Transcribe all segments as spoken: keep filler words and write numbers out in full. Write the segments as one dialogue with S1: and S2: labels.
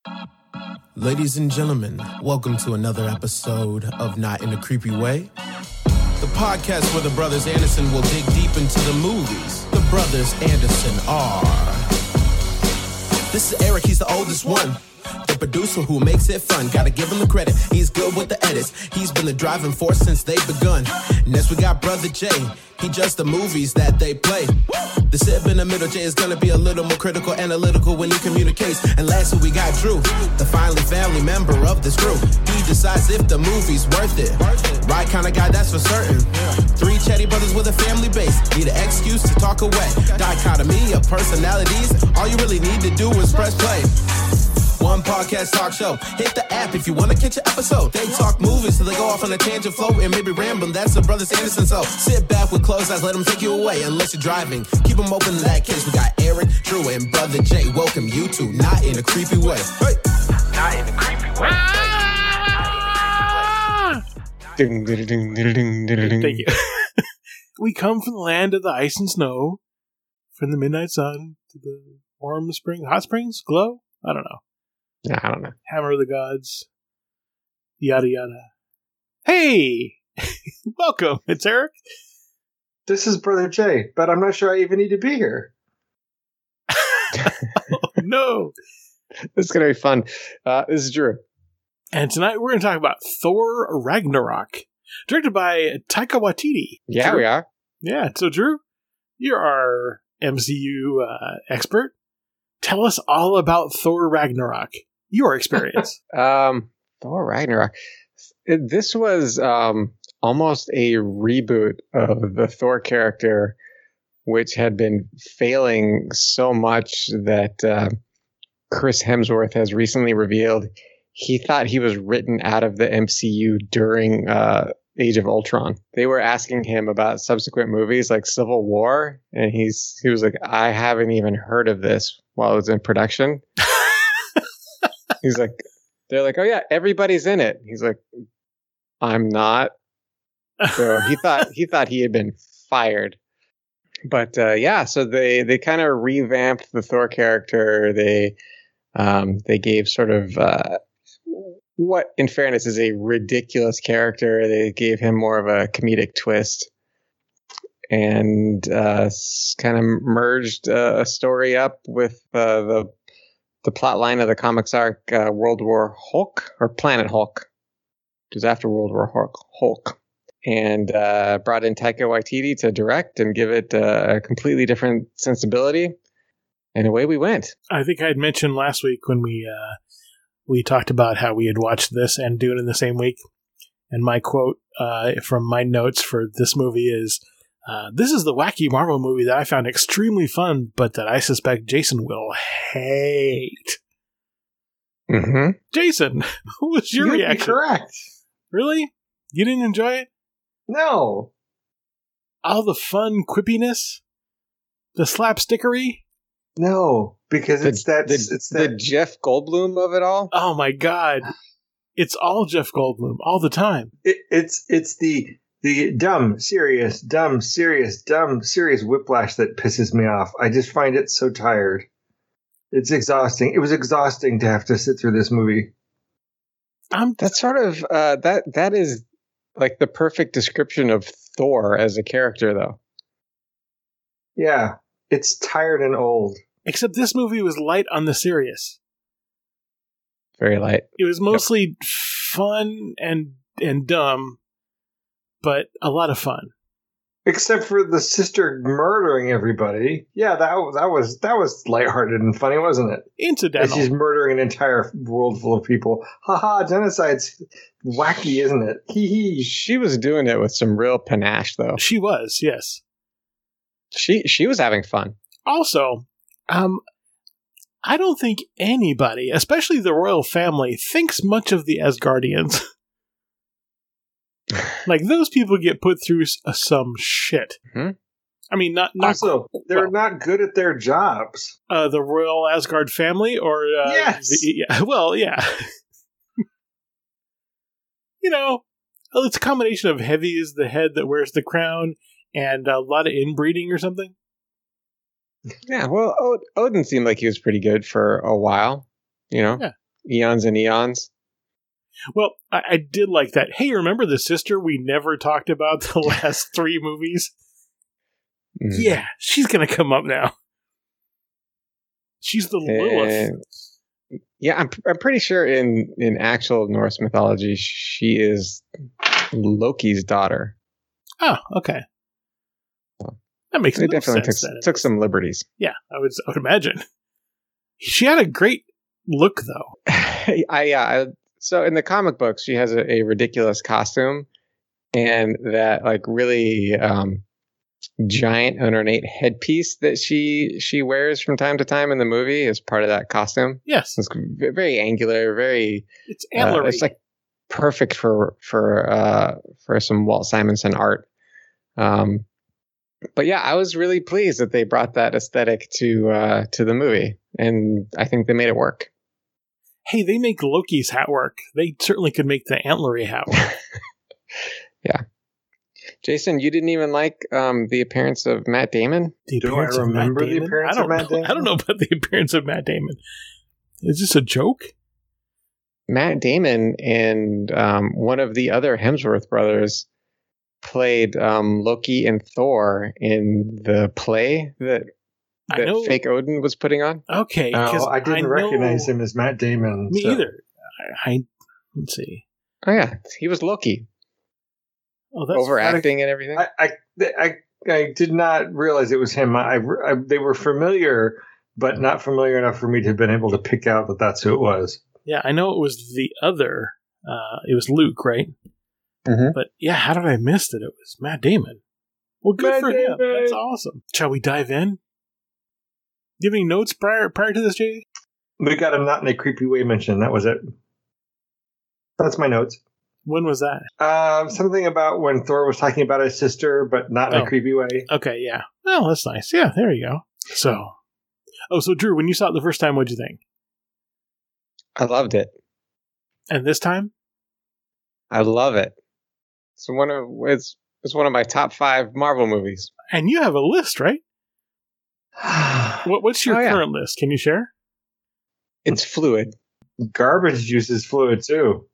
S1: Ladies and gentlemen, welcome to another episode of Not in a Creepy Way, the podcast where the brothers Anderson will dig deep into the movies. The brothers Anderson are... This is Eric, he's the oldest one. The producer who makes it fun. Gotta give him the credit, he's good with the edits. He's been the driving force since they've begun. Next we got Brother Jay, he just the movies that they play. The sib in the middle, Jay is gonna be a little more critical, analytical when he communicates. And lastly we got Drew, the finally family member of this crew. He decides if the movie's worth it. Right kind of guy, that's for certain. Three chatty brothers with a family base, need an excuse to talk away. Dichotomy of personalities, all you really need to do is press play. One podcast talk show. Hit the app if you want to catch an episode. They talk movies till they go off on a tangent flow and maybe rambling. That's the brothers Anderson. So sit back with closed eyes, let them take you away. Unless you're driving, keep them open in that case. We got Eric, Drew, and Brother Jay. Welcome you to Not in a Creepy Way. Hey.
S2: Not in a Creepy Way.
S3: Ding, ding, ding, ding, ding, ding.
S4: Thank you. We come from the land of the ice and snow, from the midnight sun to the warm spring, hot springs, glow. I don't know.
S3: Yeah, I don't know.
S4: Hammer of the gods. Yada yada. Hey! Welcome. It's Eric.
S2: This is Brother Jay, but I'm not sure I even need to be here.
S4: Oh, no.
S3: This is going to be fun. Uh, this is Drew.
S4: And tonight we're going to talk about Thor Ragnarok, directed by Taika Waititi.
S3: Yeah,
S4: Drew.
S3: we are.
S4: Yeah, so Drew, you're our M C U uh, expert. Tell us all about Thor Ragnarok. Your experience.
S3: um, Thor Ragnarok. It- This was um, almost a reboot of the Thor character, which had been failing so much that uh, Chris Hemsworth has recently revealed he thought he was written out of the M C U during uh, Age of Ultron. They were asking him about subsequent movies like Civil War, and he's he was like, I haven't even heard of this while it was in production. He's like, they're like, oh yeah, everybody's in it. He's like, I'm not. So he thought he thought he had been fired. But uh, yeah, so they they kind of revamped the Thor character. They um, they gave sort of uh, what, in fairness, is a ridiculous character. They gave him more of a comedic twist, and uh, kind of merged uh, a story up with uh, the the plot line of the comics arc uh, World War Hulk, or Planet Hulk, which is after World War Hulk. Hulk. And uh, brought in Taika Waititi to direct and give it uh, a completely different sensibility. And away we went.
S4: I think I had mentioned last week when we uh, we talked about how we had watched this and do it in the same week. And my quote uh, from my notes for this movie is, uh, this is the wacky Marvel movie that I found extremely fun, but that I suspect Jason will hate.
S3: Mm-hmm.
S4: Jason, what was your
S2: You'd be
S4: reaction?
S2: correct.
S4: Really? You didn't enjoy it?
S2: No.
S4: All the fun quippiness? The slapstickery?
S2: No. Because
S3: The,
S2: it's that.
S3: the,
S2: it's
S3: the
S2: that.
S3: Jeff Goldblum of it all.
S4: Oh my god. It's all Jeff Goldblum, all the time.
S2: It, it's it's the the dumb, serious, dumb, serious, dumb, serious whiplash that pisses me off. I just find it so tired. It's exhausting. It was exhausting to have to sit through this movie.
S4: I'm
S3: That's sort of uh, that. That is like the perfect description of Thor as a character, though.
S2: Yeah. It's tired and old.
S4: except this movie was light on the serious.
S3: Very light.
S4: It was mostly fun and and dumb, but a lot of fun.
S2: Except for the sister murdering everybody. Yeah, that was that was that was lighthearted and funny, wasn't it?
S4: Incidental.
S2: And she's murdering an entire world full of people. Haha, genocide's wacky, isn't it? Hee hee.
S3: She was doing it with some real panache, though.
S4: She was, yes.
S3: She she was having fun.
S4: Also, um, I don't think anybody, especially the royal family, thinks much of the Asgardians. Like, those people get put through s- uh, some shit.
S3: Hmm?
S4: I mean, not, not
S2: Also, they're
S4: well,
S2: not good at their jobs.
S4: uh, the royal Asgard family, or uh,
S2: Yes!
S4: the- yeah, well, yeah. You know, it's a combination of heavy is the head that wears the crown, and a lot of inbreeding or something.
S3: Yeah, well, Od- Odin seemed like he was pretty good for a while, you know?
S4: Yeah.
S3: eons and eons.
S4: Well, I, I did like that. Hey, remember the sister we never talked about the last three movies? Mm. Yeah, she's going to come up now. She's the Lilith.
S3: And, yeah, I'm I'm pretty sure in, in actual Norse mythology, she is Loki's daughter.
S4: Oh, okay. That makes
S3: they
S4: no
S3: definitely
S4: sense.
S3: Took, took some liberties.
S4: Yeah, I would I would imagine. She had a great look, though.
S3: I yeah. I, so in the comic books, she has a, a ridiculous costume, and that like really um, giant and ornate headpiece that she she wears from time to time in the movie is part of that costume.
S4: Yes,
S3: it's very angular, very.
S4: It's antlery.
S3: Uh, it's like perfect for for uh, for some Walt Simonson art. Um, But yeah, I was really pleased that they brought that aesthetic to uh, to the movie, and I think they made it work.
S4: Hey, they make Loki's hat work. They certainly could make the antlery hat work.
S3: Yeah. Jason, you didn't even like um, the appearance of Matt Damon?
S2: The Do I remember the appearance of Matt
S4: know,
S2: Damon?
S4: I don't know about the appearance of Matt Damon. Is this a joke?
S3: Matt Damon and um, one of the other Hemsworth brothers played um, Loki and Thor in the play that that
S4: know,
S3: fake Odin was putting on.
S4: Okay,
S2: oh, I didn't I recognize him as Matt Damon.
S4: Me
S2: so.
S4: either. I, I let's see.
S3: Oh yeah, he was Loki.
S4: Oh, that's
S3: overacting and everything.
S2: I, I I I did not realize it was him. I, I they were familiar, but not familiar enough for me to have been able to pick out that that's who it was.
S4: Yeah, I know it was the other. Uh, it was Luke, right?
S3: Mm-hmm.
S4: But yeah, how did I miss that it was Matt Damon? Well, good
S2: Matt
S4: for
S2: Damon.
S4: him. That's awesome. Shall we dive in? Do you have any notes prior prior to this, J D?
S2: We got a not in a creepy way mention. That was it. That's my notes.
S4: When was that?
S2: Uh, something about when Thor was talking about his sister, but not in
S4: oh.
S2: a creepy way.
S4: Okay, yeah. Well, that's nice. Yeah, there you go. So, oh, so Drew, when you saw it the first time, what'd you think?
S3: I loved it.
S4: And this time?
S3: I love it. It's one of it's it's one of my top five Marvel movies.
S4: And you have a list, right? what, what's your
S3: oh, yeah.
S4: current list? Can you share?
S3: It's fluid.
S2: Garbage juice is fluid too.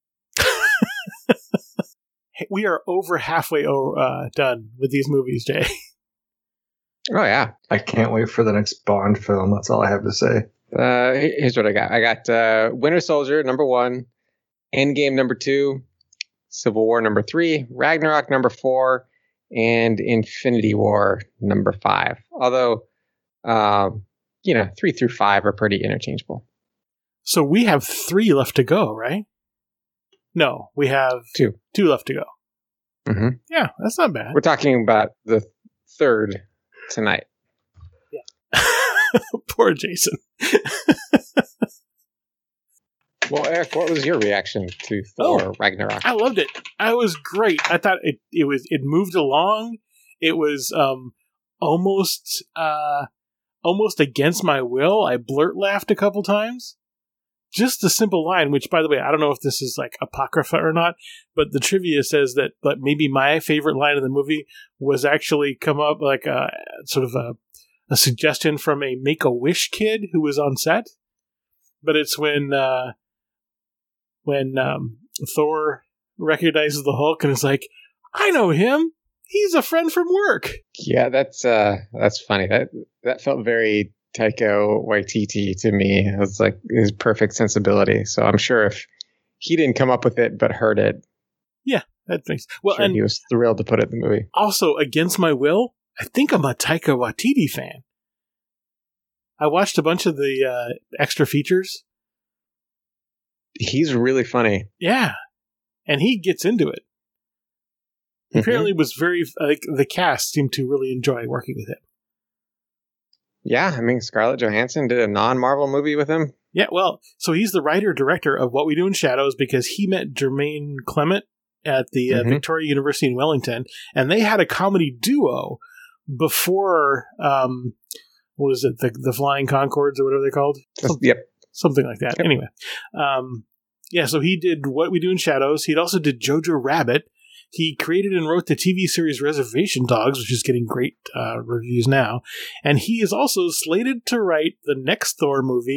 S4: We are over halfway uh, done with these movies, Jay.
S3: Oh yeah,
S2: I can't wait for the next Bond film. That's all I have to say.
S3: Uh, here's what I got. I got uh, Winter Soldier number one, Endgame number two, Civil War number three, Ragnarok number four, and Infinity War number five. Although, um, you know, three through five are pretty interchangeable.
S4: So we have three left to go, right? No, we have
S3: two.
S4: Two left to go.
S3: Mm-hmm.
S4: Yeah, that's not bad.
S3: We're talking about the third tonight.
S4: Yeah. Poor Jason.
S3: Well, Eric, what was your reaction to Thor oh, Ragnarok?
S4: I loved it. I was great. I thought it it was it moved along. It was um almost uh almost against my will. I blurt laughed a couple times. Just a simple line, which, by the way, I don't know if this is like apocrypha or not, but the trivia says that, that maybe my favorite line of the movie was actually come up like a sort of a, a suggestion from a Make-A-Wish kid who was on set. But it's when uh, when um, Thor recognizes the Hulk and is like, "I know him. He's a friend from work."
S3: Yeah, that's uh, that's funny. That that felt very Taika Waititi to me. It was like his perfect sensibility. So I'm sure if he didn't come up with it but heard it,
S4: yeah, that makes well.
S3: Sure
S4: and
S3: he was thrilled to put it in the movie.
S4: Also, against my will, I think I'm a Taika Waititi fan. I watched a bunch of the uh, extra features.
S3: He's really funny.
S4: Yeah, and he gets into it. Mm-hmm. Apparently, was very like the cast seemed to really enjoy working with him.
S3: Yeah, I mean, Scarlett Johansson did a non-Marvel movie with him.
S4: Yeah, well, so he's the writer-director of What We Do in Shadows because he met Jermaine Clement at the uh, mm-hmm. Victoria University in Wellington, and they had a comedy duo before, um, what was it, the, the Flying Conchords or whatever they're called?
S3: Some, yep.
S4: Something like that. Yep. Anyway, um, yeah, so he did What We Do in Shadows. He also did Jojo Rabbit. He created and wrote the T V series Reservation Dogs, which is getting great uh, reviews now. And he is also slated to write the next Thor movie,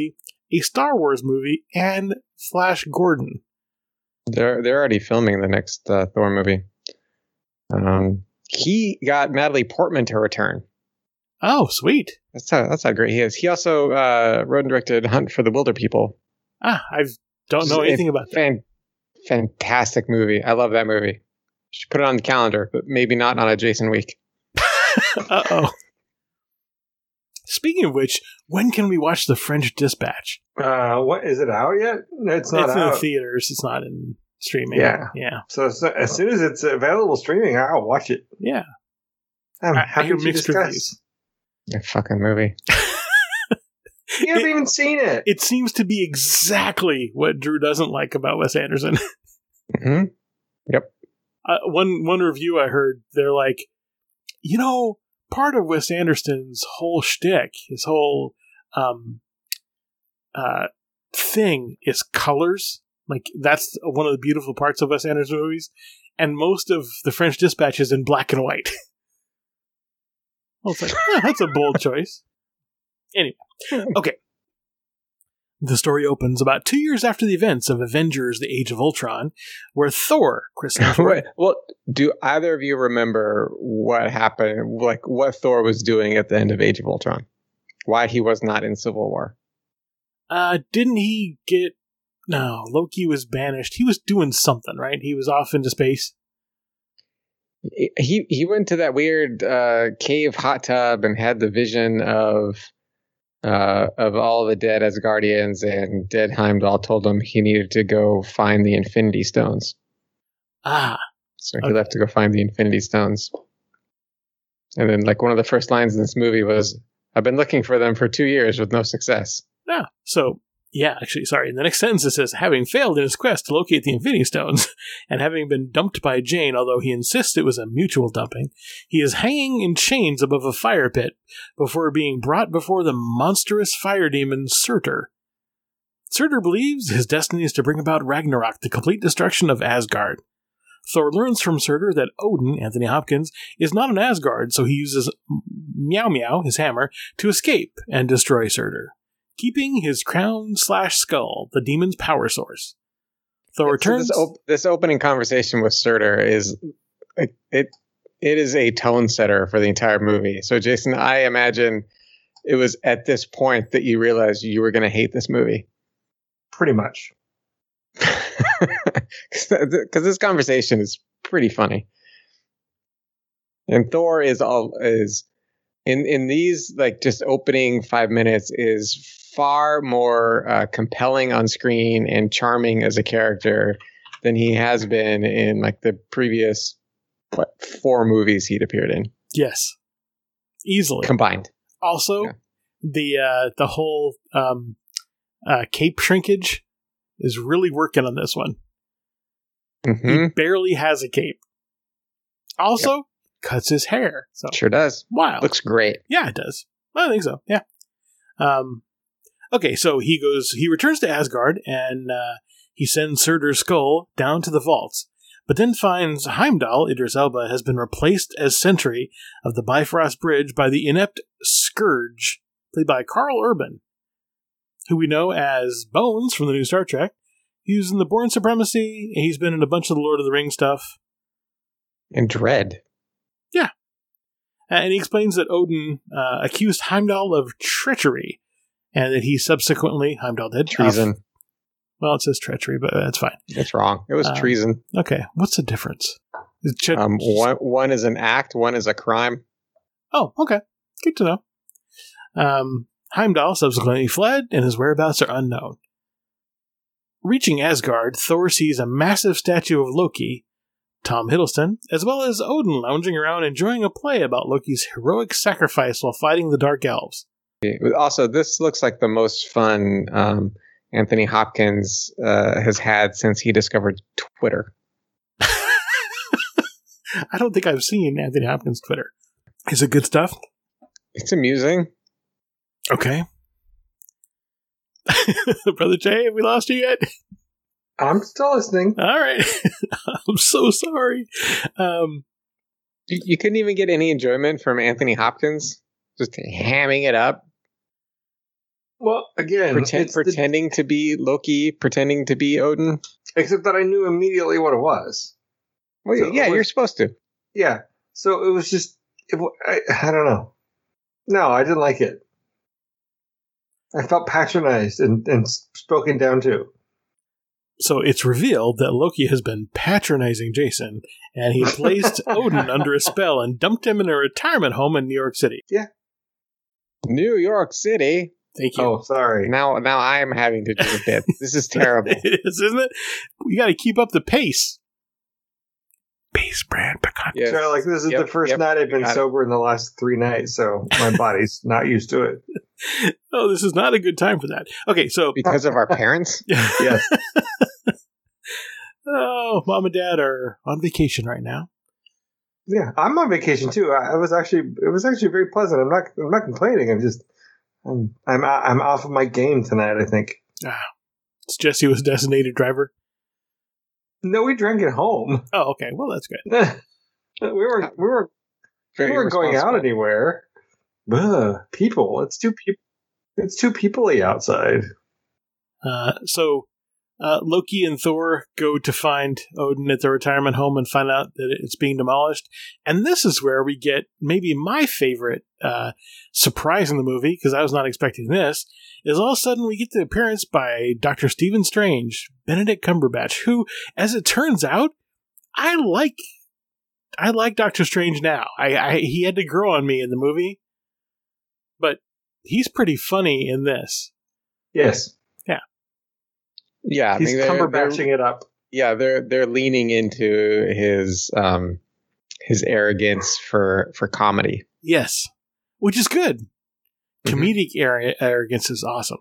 S4: a Star Wars movie, and Flash Gordon.
S3: They're they're already filming the next uh, Thor movie. Um, he got Natalie Portman to return.
S4: Oh, sweet!
S3: That's how that's how great he is. He also uh, wrote and directed Hunt for the Wilder People.
S4: Ah, I don't know anything about that.
S3: Fan, fantastic movie. I love that movie. You should put it on the calendar, but maybe not on a Jason week.
S4: Uh oh. Speaking of which, when can we watch The French Dispatch?
S2: Uh, what is it out yet? It's not
S4: it's
S2: out.
S4: in the theaters. It's not in streaming.
S2: Yeah,
S4: yeah.
S2: So, so as soon as it's available streaming, I'll watch it.
S4: Yeah.
S2: I'm
S4: I,
S2: happy
S4: I hear
S2: to
S4: mixed
S2: discuss.
S4: reviews.
S3: That fucking movie.
S2: You haven't
S4: It-
S2: even seen it.
S4: It seems to be exactly what Drew doesn't like about Wes Anderson.
S3: Mm-hmm. Yep.
S4: Uh, one one review I heard, they're like, you know, part of Wes Anderson's whole shtick, his whole um, uh, thing is colors. Like, that's one of the beautiful parts of Wes Anderson movies. And most of The French Dispatch is in black and white. Well, it's like, yeah, that's a bold choice. Anyway, okay. The story opens about two years after the events of Avengers: The Age of Ultron, where Thor, Chris Hemsworth,
S3: Wait, well, do either of you remember what happened, like what Thor was doing at the end of Age of Ultron? Why he was not in Civil War?
S4: uh, didn't he get... No, Loki was banished. He was doing something, right? He was off into space.
S3: He he went to that weird uh, cave hot tub and had the vision of uh, of all the dead Asgardians, and dead Heimdall told him he needed to go find the Infinity Stones.
S4: Ah,
S3: So he
S4: Okay.
S3: left to go find the Infinity Stones. And then, like, one of the first lines in this movie was, "I've been looking for them for two years with no success."
S4: yeah. So, yeah, actually, sorry. In the next sentence it says, having failed in his quest to locate the Infinity Stones, and having been dumped by Jane, although he insists it was a mutual dumping, he is hanging in chains above a fire pit before being brought before the monstrous fire demon Surtur. Surtur believes his destiny is to bring about Ragnarok, the complete destruction of Asgard. Thor learns from Surtur that Odin, Anthony Hopkins, is not an Asgard, so he uses Meow Meow, his hammer, to escape and destroy Surtur, keeping his crown slash skull, the demon's power source. Thor
S3: So
S4: returns.
S3: this, op- this opening conversation with Surtur is like, it. It is a tone setter for the entire movie. So, Jason, I imagine it was at this point that you realized you were going to hate this movie.
S2: Pretty much.
S3: Because this conversation is pretty funny, and Thor is all is in in these like just opening five minutes is far more uh, compelling on screen and charming as a character than he has been in like the previous what four movies he'd appeared in
S4: Yes. Easily.
S3: combined.
S4: Also,
S3: Yeah.
S4: the uh, the whole um, uh, cape shrinkage is really working on this one.
S3: hmm
S4: He barely has a cape. Also, cuts his hair. So
S3: Sure does.
S4: wild.
S3: Looks great.
S4: Yeah, it does. I think so. Yeah. Um. Okay, so he goes. He returns to Asgard, and uh, he sends Surtur's skull down to the vaults, but then finds Heimdall, Idris Elba, has been replaced as sentry of the Bifrost Bridge by the inept Scourge, played by Carl Urban, who we know as Bones from the new Star Trek. He was in the Bourne Supremacy, and he's been in a bunch of the Lord of the Rings stuff.
S3: And Dread.
S4: And he explains that Odin uh, accused Heimdall of treachery, and that he subsequently, Heimdall did.
S3: Treason.
S4: Uh, well, it says treachery, but that's fine.
S3: It's wrong. It was
S4: Um,
S3: treason.
S4: Okay, what's the difference? Is tre-
S3: Um, one one is an act. One is a crime.
S4: Oh, okay. Good to know. Um, Heimdall subsequently fled, and his whereabouts are unknown. Reaching Asgard, Thor sees a massive statue of Loki, Tom Hiddleston, as well as Odin lounging around enjoying a play about Loki's heroic sacrifice while fighting the Dark Elves.
S3: Also, this looks like the most fun um, Anthony Hopkins uh, has had since he discovered Twitter.
S4: I don't think I've seen Anthony Hopkins' Twitter. Is it good stuff?
S3: It's amusing.
S4: Okay. Brother Jay, have we lost you yet?
S2: I'm still listening.
S4: All right. I'm so sorry. Um,
S3: You, you couldn't even get any enjoyment from Anthony Hopkins just hamming it up.
S2: Well, again,
S3: Pretend,
S2: it's the-
S3: pretending to be Loki, pretending to be Odin.
S2: except that I knew immediately what it was.
S3: Well,
S2: So
S3: yeah,
S2: it was-
S3: you're supposed to.
S2: Yeah, so it was just, it, wa- I, I don't know. No, I didn't like it. I felt patronized and, and spoken down to.
S4: So it's revealed that Loki has been patronizing Jason, and he placed Odin under a spell and dumped him in a retirement home in New York City.
S3: New York City.
S4: Thank you.
S2: Oh, sorry.
S3: Now, now I'm having to do a bit. This is terrible.
S4: It is, isn't it? You got to keep up the pace. Base brand pecan.
S3: Yes.
S2: So, like, this is
S3: Yep,
S2: the first
S3: yep.
S2: night I've been
S3: Got it.
S2: sober in the last three nights, so my body's not used to it.
S4: Oh, this is not a good time for that. Okay, so
S3: Because of our parents?
S2: Yes.
S4: oh, mom and dad are on vacation right now.
S2: Yeah, I'm on vacation too. I, I was actually, it was actually very pleasant. I'm not, I'm not complaining. I'm just, I'm, I'm, I'm off of my game tonight. I think.
S4: It's Jesse was designated driver.
S2: No, we drank at home.
S4: Oh, okay. Well, that's good.
S2: we were, we were, we
S3: Very
S2: weren't going out
S3: responsible.
S2: anywhere. Ugh, people. It's too people. It's too people-y outside.
S4: Uh, so uh, Loki and Thor go to find Odin at the retirement home and find out that it's being demolished. And this is where we get maybe my favorite uh, surprise in the movie, because I was not expecting this, is all of a sudden we get the appearance by Doctor Stephen Strange, Benedict Cumberbatch, who, as it turns out, I like. I like Doctor Strange now. I, I he had to grow on me in the movie, but he's pretty funny in this.
S2: Yes,
S3: Yeah, I
S2: he's
S3: mean, they're- they're-
S2: cumberbatching it up.
S3: yeah, they're they're leaning into his um his arrogance for for comedy.
S4: Yes, which is good.
S3: Mhm.
S4: Comedic ar- arrogance is awesome.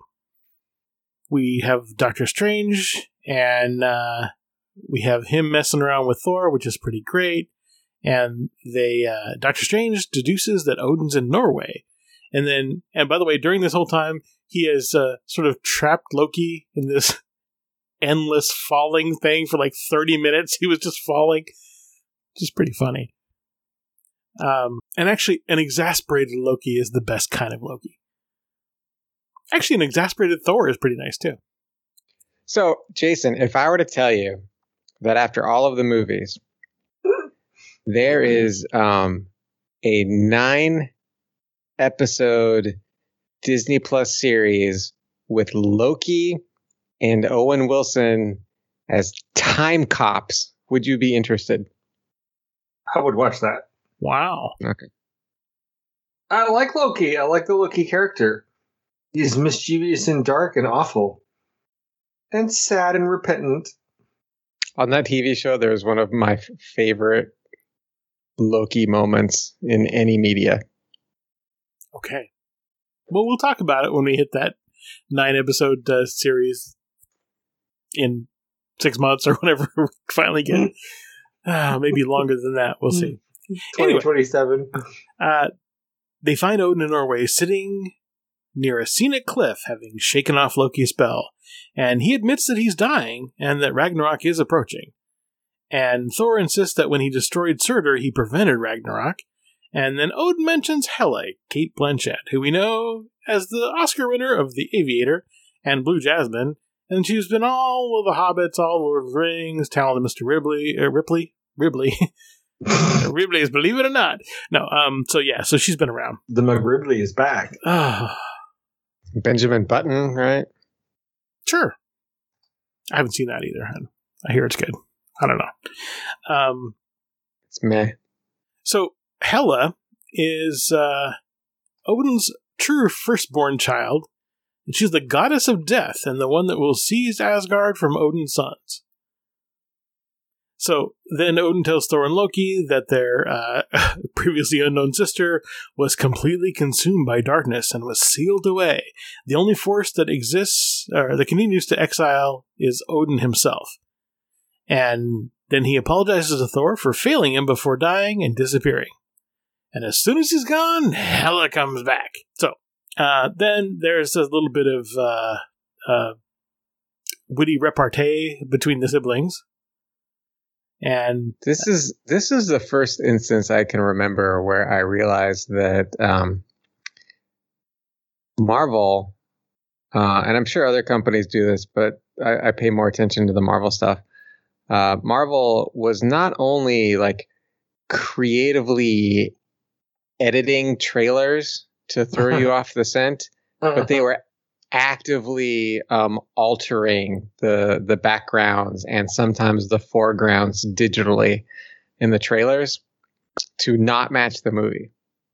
S4: We have Doctor Strange, and uh, we have him messing around with Thor, which is pretty great. And they uh, Doctor Strange deduces that Odin's in Norway, and then, and by the way, during this whole time, he has uh, sort of trapped Loki in this endless falling thing for like thirty minutes. He was just falling, just pretty funny. Um, and actually, an exasperated Loki is the best kind of Loki. Actually, an exasperated Thor is pretty nice too.
S3: So, Jason, if I were to tell you that after all of the movies, there is um, a nine episode Disney Plus series with Loki and Owen Wilson as time cops, would you be interested?
S2: I would watch that.
S4: Wow.
S3: Okay.
S2: I like Loki. I like the Loki character. He's mischievous and dark and awful. And sad and repentant.
S3: On that T V show, there's one of my f- favorite Loki moments in any media.
S4: Okay. Well, we'll talk about it when we hit that nine episode uh, series in six months or whenever we finally get it. Uh, maybe longer than that. We'll see.
S2: twenty twenty-seven.
S4: Uh, they find Odin in Norway sitting near a scenic cliff, having shaken off Loki's spell. And he admits that he's dying and that Ragnarok is approaching. And Thor insists that when he destroyed Surtur, he prevented Ragnarok. And then Odin mentions Hela, Kate Blanchett, who we know as the Oscar winner of The Aviator and Blue Jasmine. And she's been all of the Hobbits, all Lord of the Rings, talented Mister Ripley, uh, Ripley, Ripley. Ripley's, believe it or not. No, um, so yeah, so she's been around.
S2: The McRibley is back.
S4: Ah,
S3: Benjamin Button, right?
S4: sure. I haven't seen that either. I hear it's good. I don't know. Um,
S3: It's meh.
S4: so Hela is uh, Odin's true firstborn child, and she's the goddess of death and the one that will seize Asgard from Odin's sons. So then Odin tells Thor and Loki that their uh, previously unknown sister was completely consumed by darkness and was sealed away. The only force that exists, or that continues to exile, is Odin himself. And then he apologizes to Thor for failing him before dying and disappearing. And as soon as he's gone, Hela comes back. So uh, then there's a little bit of uh, uh, witty repartee between the siblings. And
S3: This is this is the first instance I can remember where I realized that um, Marvel uh, and I'm sure other companies do this, but I, I pay more attention to the Marvel stuff. Uh, Marvel was not only like creatively editing trailers to throw you off the scent, but they were actively um, altering the the backgrounds and sometimes the foregrounds digitally in the trailers to not match the movie.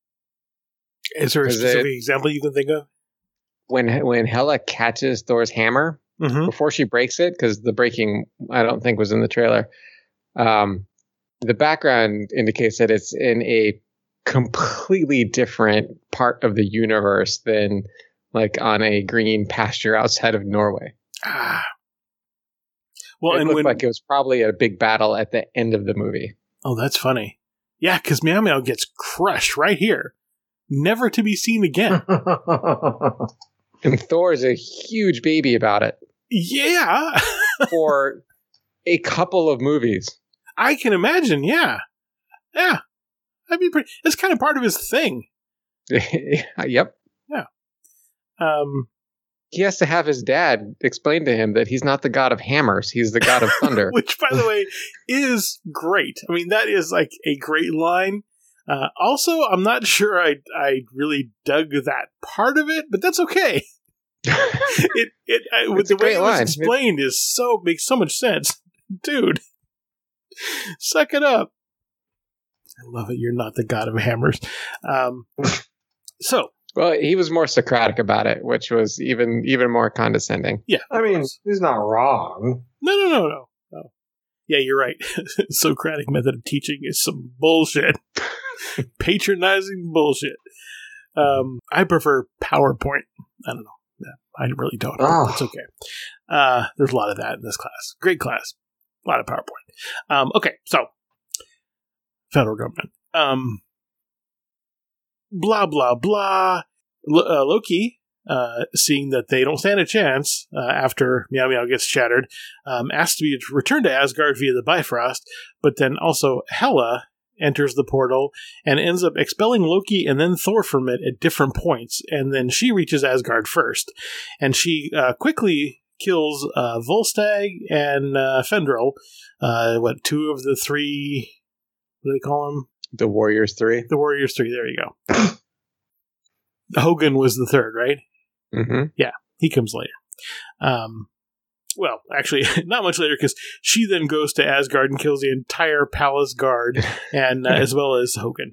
S4: Is there a specific
S3: it,
S4: example you can think of?
S3: When when Hela catches Thor's hammer, mm-hmm. before she breaks it, because the breaking I don't think was in the trailer, um, the background indicates that it's in a completely different part of the universe than like on a green pasture outside of Norway. Ah. Well, it and looked when, like it was probably a big battle at the end of the movie.
S4: Oh, that's funny. Yeah, because Meow Meow gets crushed right here. Never to be seen again.
S3: And Thor is a huge baby about it.
S4: Yeah.
S3: For a couple of movies.
S4: I can imagine, yeah. Yeah. That'd be pretty. That's kind of part of his thing.
S3: Yep.
S4: Yeah. Um,
S3: he has to have his dad explain to him that he's not the god of hammers; he's the god of thunder.
S4: Which, by the way, is great. I mean, that is like a great line. Uh, also, I'm not sure I I really dug that part of it, but that's okay. it it I, with the way it was explained is so makes so much sense, dude. Suck it up. I love it. You're not the god of hammers. Um, so,
S3: well, he was more Socratic about it, which was even even more condescending.
S4: Yeah,
S2: I mean, he's not wrong.
S4: No, no, no, no, no. Yeah, you're right. Socratic method of teaching is some bullshit, patronizing bullshit. Um, I prefer PowerPoint. I don't know. Yeah, I really don't. Oh. It's okay. Uh, there's a lot of that in this class. Great class. A lot of PowerPoint. Um, okay, so. Federal government. Um, blah, blah, blah. L- uh, Loki, uh, seeing that they don't stand a chance uh, after Meow Meow gets shattered, um, asks to be returned to Asgard via the Bifrost, but then also Hela enters the portal and ends up expelling Loki and then Thor from it at different points, and then she reaches Asgard first. And she uh, quickly kills uh, Volstagg and uh, Fendrel, uh, what, two of the three... What do they call them?
S3: The Warriors Three.
S4: The Warriors Three. There you go. Hogan was the third, right?
S3: Mm-hmm.
S4: Yeah, he comes later. Um, well, actually, not much later, because she then goes to Asgard and kills the entire palace guard, and uh, as well as Hogan.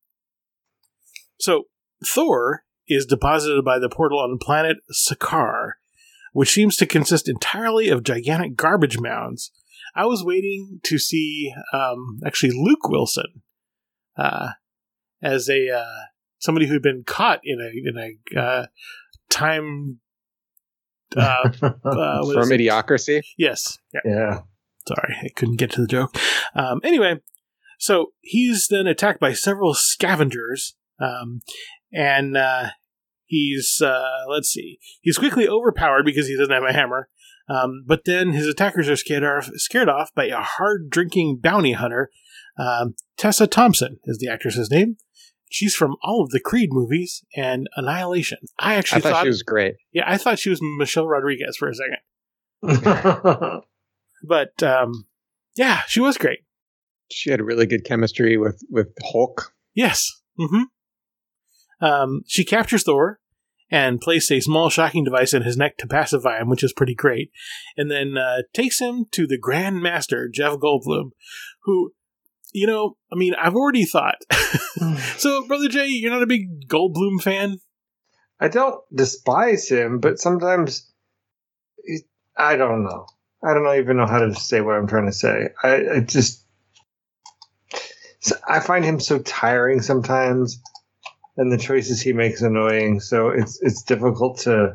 S4: So Thor is deposited by the portal on the planet Sakaar, which seems to consist entirely of gigantic garbage mounds. I was waiting to see um, actually Luke Wilson uh, as a uh, somebody who'd been caught in a in a uh, time uh,
S3: uh, from Idiocracy.
S4: Yes,
S2: yeah. yeah.
S4: Sorry, I couldn't get to the joke. Um, anyway, so he's then attacked by several scavengers, um, and uh, he's uh, let's see, he's quickly overpowered because he doesn't have a hammer. Um, but then his attackers are scared off, scared off by a hard-drinking bounty hunter. Um, Tessa Thompson is the actress's name. She's from all of the Creed movies and Annihilation. I actually
S3: I thought,
S4: thought
S3: she was great.
S4: Yeah, I thought she was Michelle Rodriguez for a second. But um, yeah, she was great.
S3: She had really good chemistry with with Hulk.
S4: Yes. Mm-hmm. Um, she captures Thor and placed a small shocking device in his neck to pacify him, which is pretty great. And then uh, takes him to the Grand Master, Jeff Goldblum, who, you know, I mean, I've already thought. So, Brother Jay, you're not a big Goldblum fan?
S2: I don't despise him, but sometimes, it, I don't know. I don't even know how to say what I'm trying to say. I, I just, I find him so tiring sometimes. And the choices he makes annoying, so it's it's difficult to.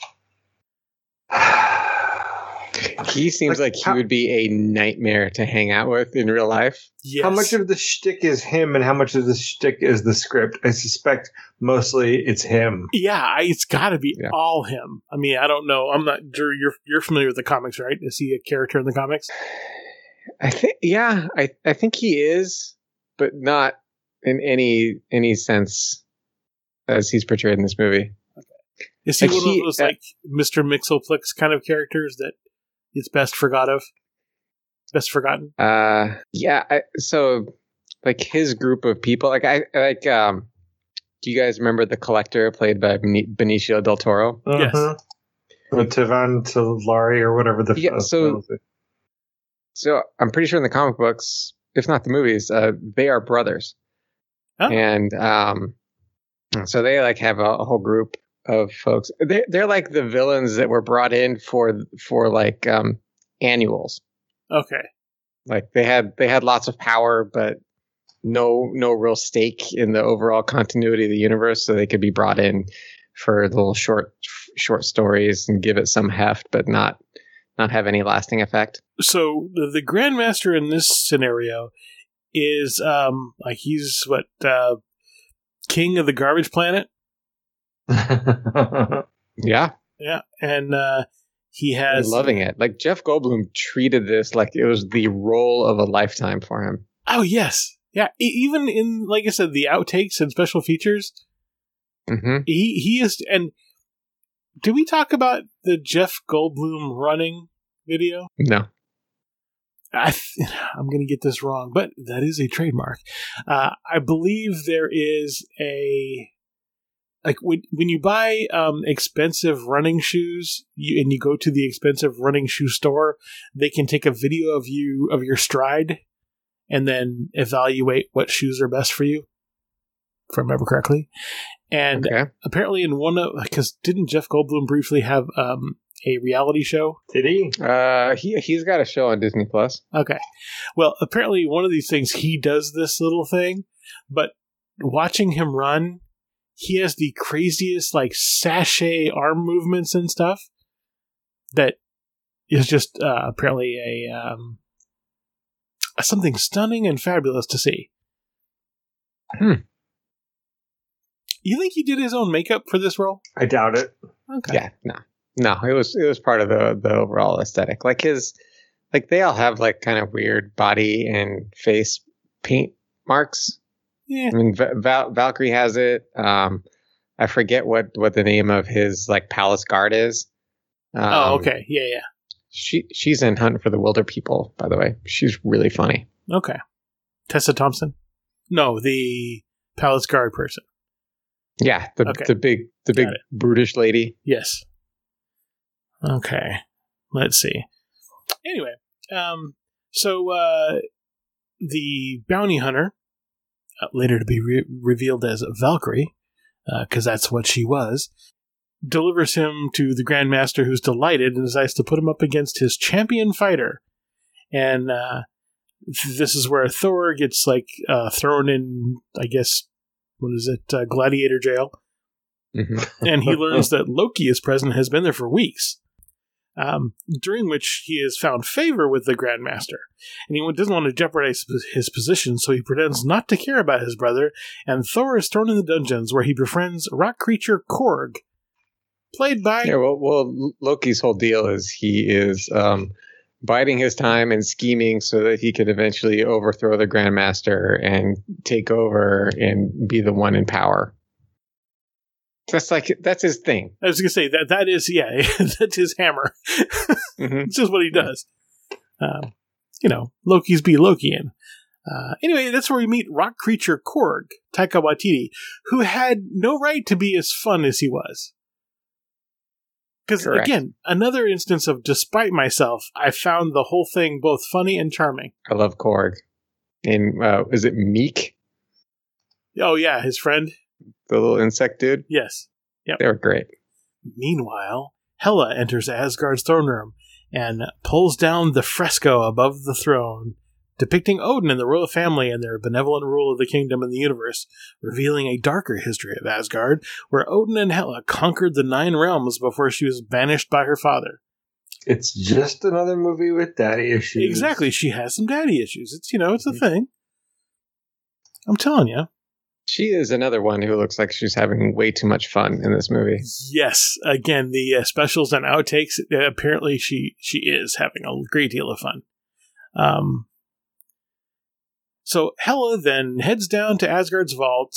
S3: He seems like, like he how, would be a nightmare to hang out with in real life.
S2: Yes. How much of the shtick is him, and how much of the shtick is the script? I suspect mostly it's him.
S4: Yeah, it's got to be yeah. all him. I mean, I don't know. I'm not sure. You're you're familiar with the comics, right? Is he a character in the comics?
S3: I think, yeah, I I think he is, but not in any any sense as he's portrayed in this movie.
S4: Okay. Is he
S3: Like
S4: one
S3: he-
S4: of those
S3: uh,
S4: like Mister Mixelplix kind of characters that it's best forgot of? Best forgotten?
S3: Uh, yeah. I, so, like his group of people, like I like. Um, do you guys remember the Collector played by Beni- Benicio del Toro?
S4: Yes.
S2: Mhm. With Tivan Talari or whatever the
S3: Yeah,
S2: fuck
S3: so-
S2: was it.
S3: So I'm pretty sure in the comic books, if not the movies, uh, they are brothers,
S4: Oh.
S3: and um, so they like have a, a whole group of folks. They're they're like the villains that were brought in for for like um annuals.
S4: Okay.
S3: Like they had they had lots of power, but no no real stake in the overall continuity of the universe, so they could be brought in for little short short stories and give it some heft, but not not have any lasting effect.
S4: So the, the Grandmaster in this scenario is um like he's what uh king of the garbage planet.
S3: Yeah,
S4: Yeah, and uh he
S3: I'm
S4: has
S3: loving it. Like Jeff Goldblum treated this like it was the role of a lifetime for him.
S4: Oh yes, yeah. E- even in like I said, the outtakes and special features,
S3: hmm
S4: he he is. And did we talk about the Jeff Goldblum running video?
S3: No,
S4: I th- I'm going to get this wrong, but that is a trademark. Uh, I believe there is a like when when you buy um, expensive running shoes, you, and you go to the expensive running shoe store, they can take a video of you of your stride, and then evaluate what shoes are best for you. If I remember correctly, and
S3: okay.
S4: apparently in one of because didn't Jeff Goldblum briefly have um, a reality show?
S2: Did he?
S3: Uh, he he's got a show on Disney Plus.
S4: Okay. Well, apparently one of these things, he does this little thing, but watching him run, he has the craziest, like, sachet arm movements and stuff that is just uh, apparently a um, something stunning and fabulous to see.
S3: Hmm.
S4: You think he did his own makeup for this role?
S2: I doubt it.
S4: Okay.
S3: Yeah, no, no. It was it was part of the the overall aesthetic. Like his, like they all have like kind of weird body and face paint marks.
S4: Yeah.
S3: I mean, Va- Val- Valkyrie has it. Um, I forget what what the name of his like palace guard is. Um,
S4: Oh, okay. Yeah, yeah.
S3: She she's in Hunt for the Wilder People, by the way. She's really funny.
S4: Okay. Tessa Thompson? No, the Palace Guard person.
S3: Yeah, the
S4: Okay.
S3: the big the big
S4: Got it.
S3: brutish lady.
S4: Yes. Okay. Let's see. Anyway, um, so uh, the bounty hunter, uh, later to be re- revealed as Valkyrie, because uh, that's what she was, delivers him to the Grandmaster, who's delighted and decides to put him up against his champion fighter. And uh, th- this is where Thor gets like uh, thrown in, I guess, what is it, uh, gladiator jail.
S3: Mm-hmm.
S4: And he learns that Loki is present and has been there for weeks, um, during which he has found favor with the Grandmaster. And he doesn't want to jeopardize his position, so he pretends not to care about his brother, and Thor is thrown in the dungeons where he befriends rock creature Korg, played by...
S3: Yeah, well, well, Loki's whole deal is he is um, biding his time and scheming so that he could eventually overthrow the Grandmaster and take over and be the one in power. That's like that's his thing.
S4: I was going to say, that that is, yeah, that's his hammer.
S3: Mm-hmm.
S4: It's just what he does. Um, you know, Loki's be Lokian. Uh, anyway, that's where we meet rock creature Korg, Taika Waititi, who had no right to be as fun as he was. Because, again, another instance of despite myself, I found the whole thing both funny and charming.
S3: I love Korg. And uh, is it Meek,
S4: Oh, yeah, his friend?
S3: the little insect dude?
S4: Yes.
S3: They were great.
S4: Meanwhile, Hela enters Asgard's throne room and pulls down the fresco above the throne, depicting Odin and the royal family and their benevolent rule of the kingdom and the universe, revealing a darker history of Asgard, where Odin and Hela conquered the Nine Realms before she was banished by her father.
S2: It's just another movie with daddy issues.
S4: Exactly, she has some daddy issues. It's, you know, it's a thing. I'm telling you.
S3: She is another one who looks like she's having way too much fun in this movie.
S4: Yes, again, the uh, specials and outtakes, uh, apparently she, she is having a great deal of fun. Um, so Hela then heads down to Asgard's vaults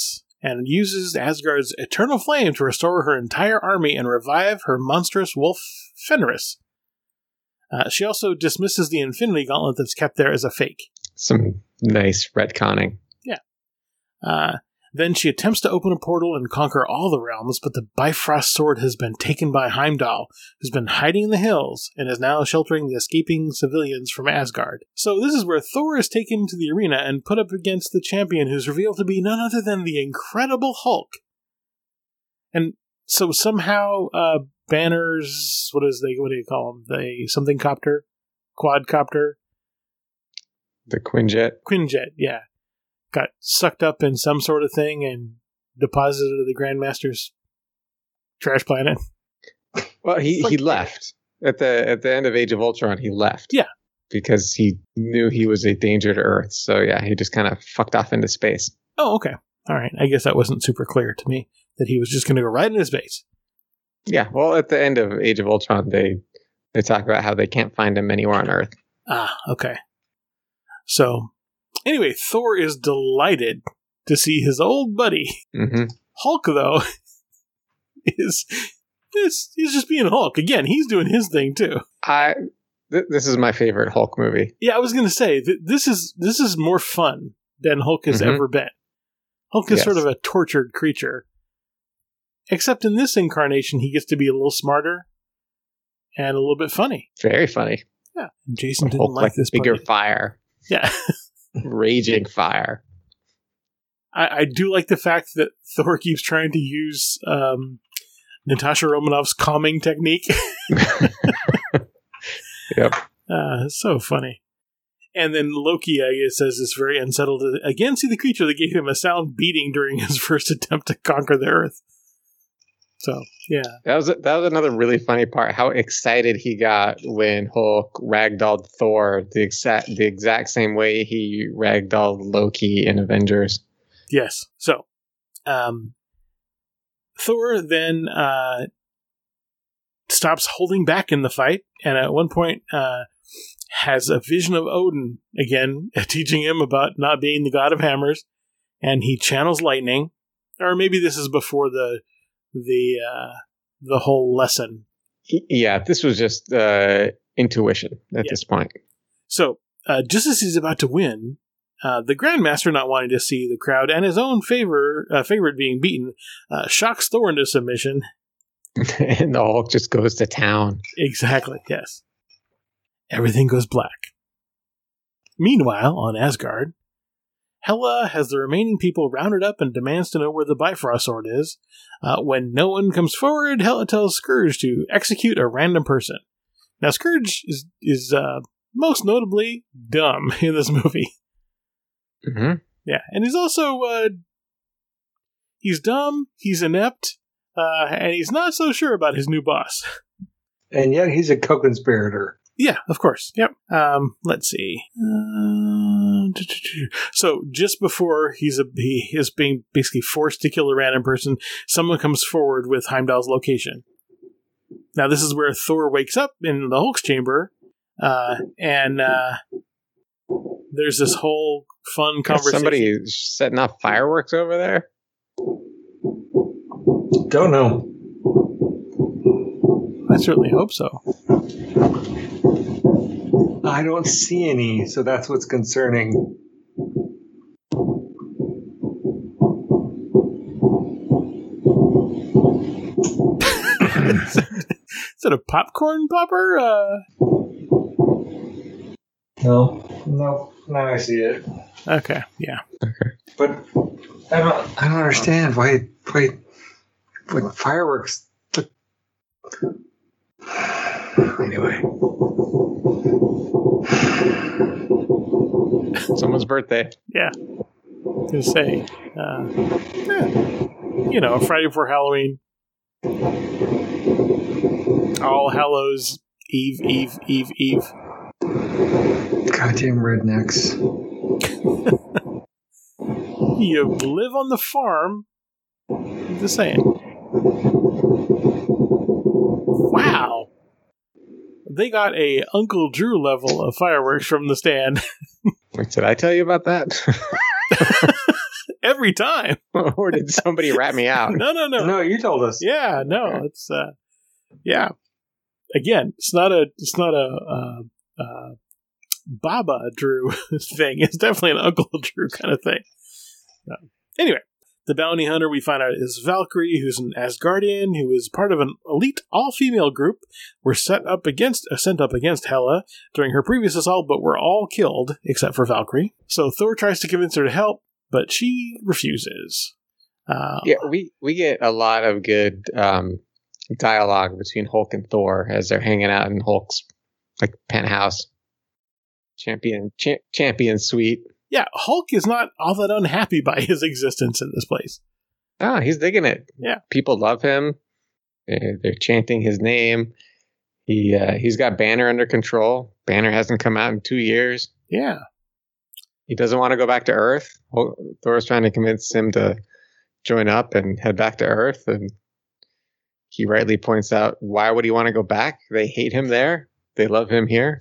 S4: and uses Asgard's eternal flame to restore her entire army and revive her monstrous wolf Fenris. Uh, she also dismisses the Infinity Gauntlet that's kept there as a fake.
S3: Some nice retconning.
S4: Yeah. Uh, then she attempts to open a portal and conquer all the realms, but the Bifrost sword has been taken by Heimdall, who's been hiding in the hills and is now sheltering the escaping civilians from Asgard. So this is where Thor is taken to the arena and put up against the champion, who's revealed to be none other than the Incredible Hulk. And so somehow uh, Banner's, what is they? What do you call them? The something copter, quadcopter,
S3: the Quinjet.
S4: Quinjet, yeah. Got sucked up in some sort of thing and deposited to the Grandmaster's trash planet.
S3: Well, he, like, he left at the at the end of Age of Ultron. He left,
S4: yeah,
S3: because he knew he was a danger to Earth. So yeah, he just kind of fucked off into space.
S4: Oh, okay, all right. I guess that wasn't super clear to me that he was just going to go right into space.
S3: Yeah, well, at the end of Age of Ultron, they they talk about how they can't find him anywhere on Earth.
S4: Ah, okay. So. Anyway, Thor is delighted to see his old buddy.
S3: Mm-hmm.
S4: Hulk, though, is, is he's just being Hulk. Again, he's doing his thing, too.
S3: I th- This is my favorite Hulk movie.
S4: Yeah, I was going to say, th- this is this is more fun than Hulk has mm-hmm. ever been. Hulk is yes. sort of a tortured creature. Except in this incarnation, he gets to be a little smarter and a little bit funny.
S3: Very funny.
S4: Yeah. And Jason didn't
S3: Hulk
S4: like,
S3: like
S4: this
S3: bigger
S4: buddy.
S3: fire.
S4: Yeah.
S3: Raging fire.
S4: I, I do like the fact that Thor keeps trying to use um, Natasha Romanoff's calming technique.
S3: Yep.
S4: Uh, so funny. And then Loki, I guess, says is very unsettled to again see the creature that gave him a sound beating during his first attempt to conquer the Earth. So, yeah.
S3: That was that was another really funny part, how excited he got when Hulk ragdolled Thor the exact the exact same way he ragdolled Loki in Avengers.
S4: Yes. So, um, Thor then uh, stops holding back in the fight, and at one point uh, has a vision of Odin again, teaching him about not being the god of hammers, and he channels lightning. Or maybe this is before the the uh, the whole lesson.
S3: Yeah, this was just uh, intuition at
S4: yeah.
S3: this point.
S4: So, uh, just as he's about to win, uh, the Grandmaster, not wanting to see the crowd and his own favor uh, favorite being beaten, uh, shocks Thor into submission.
S3: And the Hulk just goes to town.
S4: Exactly, yes. Everything goes black. Meanwhile, on Asgard, Hela has the remaining people rounded up and demands to know where the Bifrost sword is. Uh, when no one comes forward, Hela tells Scourge to execute a random person. Now, Scourge is is uh, most notably dumb in this movie.
S3: Mm-hmm.
S4: Yeah, and he's also uh, he's dumb, he's inept, uh, and he's not so sure about his new boss.
S2: And yet he's a co-conspirator.
S4: Yeah, of course. Yep. Um, let's see. Uh, so just before he's a, he is being basically forced to kill a random person, someone comes forward with Heimdall's location. Now this is where Thor wakes up in the Hulk's chamber, uh, and uh, there's this whole fun conversation.
S3: Somebody setting off fireworks over there?
S2: Don't know.
S4: I certainly hope so.
S2: I don't see any, so that's what's concerning.
S4: Is that a popcorn popper? Uh...
S2: No, no, now I see it.
S4: Okay, yeah.
S3: Okay.
S2: But I don't, I don't understand why, why, like fireworks. Anyway.
S3: Someone's birthday.
S4: Yeah. I was going to say, uh, yeah. You know, Friday before Halloween. All Hallows Eve, Eve, Eve, Eve.
S2: Goddamn rednecks.
S4: You live on the farm. I'm just saying. Wow. They got a Uncle Drew level of fireworks from the stand.
S3: Wait, did I tell you about that?
S4: every time.
S3: Or did somebody rat me out?
S4: No, no, no.
S2: No, you told us.
S4: Yeah, no, it's uh, yeah. Again, it's not a, it's not a uh, uh, Baba Drew thing. It's definitely an Uncle Drew kind of thing. No. Anyway, the bounty hunter we find out is Valkyrie, who's an Asgardian, who is part of an elite all-female group. Were set up against, uh, sent up against Hela during her previous assault, but were all killed except for Valkyrie. So Thor tries to convince her to help, but she refuses. Uh,
S3: yeah, we we get a lot of good um, dialogue between Hulk and Thor as they're hanging out in Hulk's like penthouse, champion cha- champion suite.
S4: Yeah, Hulk is not all that unhappy by his existence in this place.
S3: Oh, he's digging it.
S4: Yeah,
S3: people love him. They're, they're chanting his name. He uh, he's got Banner under control. Banner hasn't come out in two years.
S4: Yeah,
S3: he doesn't want to go back to Earth. Thor's trying to convince him to join up and head back to Earth, and he rightly points out, why would he want to go back? They hate him there. They love him here.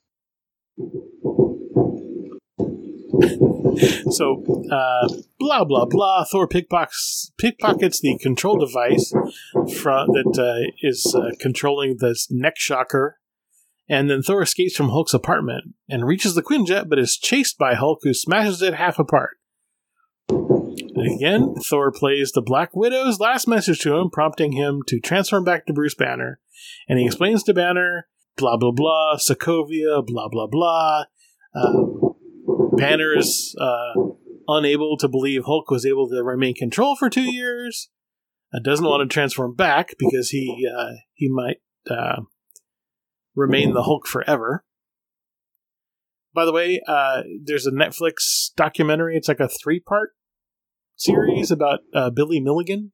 S4: So, uh, blah, blah, blah. Thor pickpockets, pickpockets the control device from, that uh, is uh, controlling this neck shocker. And then Thor escapes from Hulk's apartment and reaches the Quinjet, but is chased by Hulk, who smashes it half apart. Again, Thor plays the Black Widow's last message to him, prompting him to transform back to Bruce Banner. And he explains to Banner, blah, blah, blah, Sokovia, blah, blah, blah. Um, Banner is uh, unable to believe Hulk was able to remain control for two years. Uh, doesn't want to transform back because he uh, he might uh, remain the Hulk forever. By the way, uh, there's a Netflix documentary. It's like a three-part series about uh, Billy Milligan.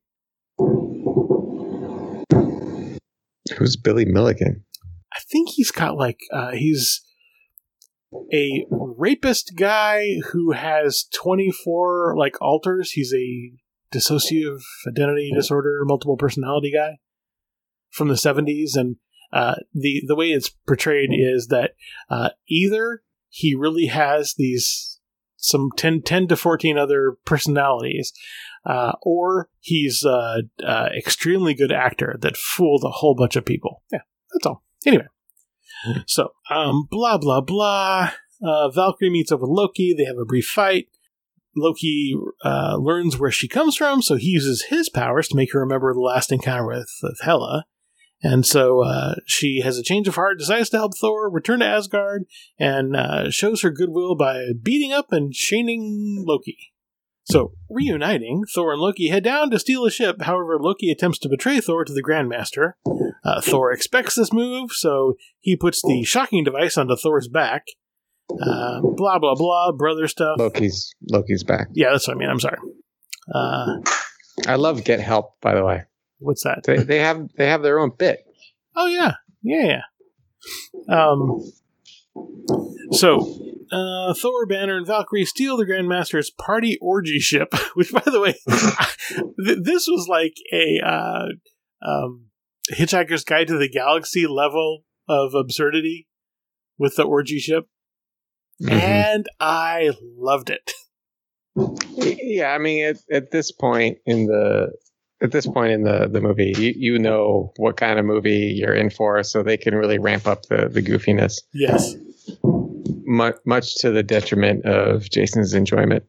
S3: Who's Billy Milligan?
S4: I think he's got like uh, he's a rapist guy who has twenty-four like alters. He's a dissociative identity disorder, multiple personality guy from the seventies, and uh, the the way it's portrayed is that uh, either he really has these some ten, ten to fourteen other personalities, uh, or he's uh, uh, extremely good actor that fooled a whole bunch of people. Yeah, that's all. Anyway. So, um, blah, blah, blah. Uh, Valkyrie meets up with Loki. They have a brief fight. Loki uh, learns where she comes from, so he uses his powers to make her remember the last encounter with, with Hela. And so uh, she has a change of heart, decides to help Thor return to Asgard, and uh, shows her goodwill by beating up and chaining Loki. So, reuniting, Thor and Loki head down to steal a ship. However, Loki attempts to betray Thor to the Grandmaster. Uh, Thor expects this move, so he puts the shocking device onto Thor's back. Uh, blah, blah, blah, brother stuff.
S3: Loki's Loki's back.
S4: Yeah, that's what I mean. I'm sorry. Uh,
S3: I love Get Help, by the way.
S4: What's that?
S3: They they have they have their own bit.
S4: Oh, yeah. Yeah, yeah. Um, so... Uh, Thor, Banner, and Valkyrie steal the Grandmaster's party orgy ship, which, by the way, th- this was like a uh, um, Hitchhiker's Guide to the Galaxy level of absurdity with the orgy ship, mm-hmm. and I loved it.
S3: Yeah, I mean, at, at this point in the at this point in the, the movie, you, you know what kind of movie you're in for, so they can really ramp up the, the goofiness.
S4: Yes.
S3: Much, much to the detriment of Jason's enjoyment.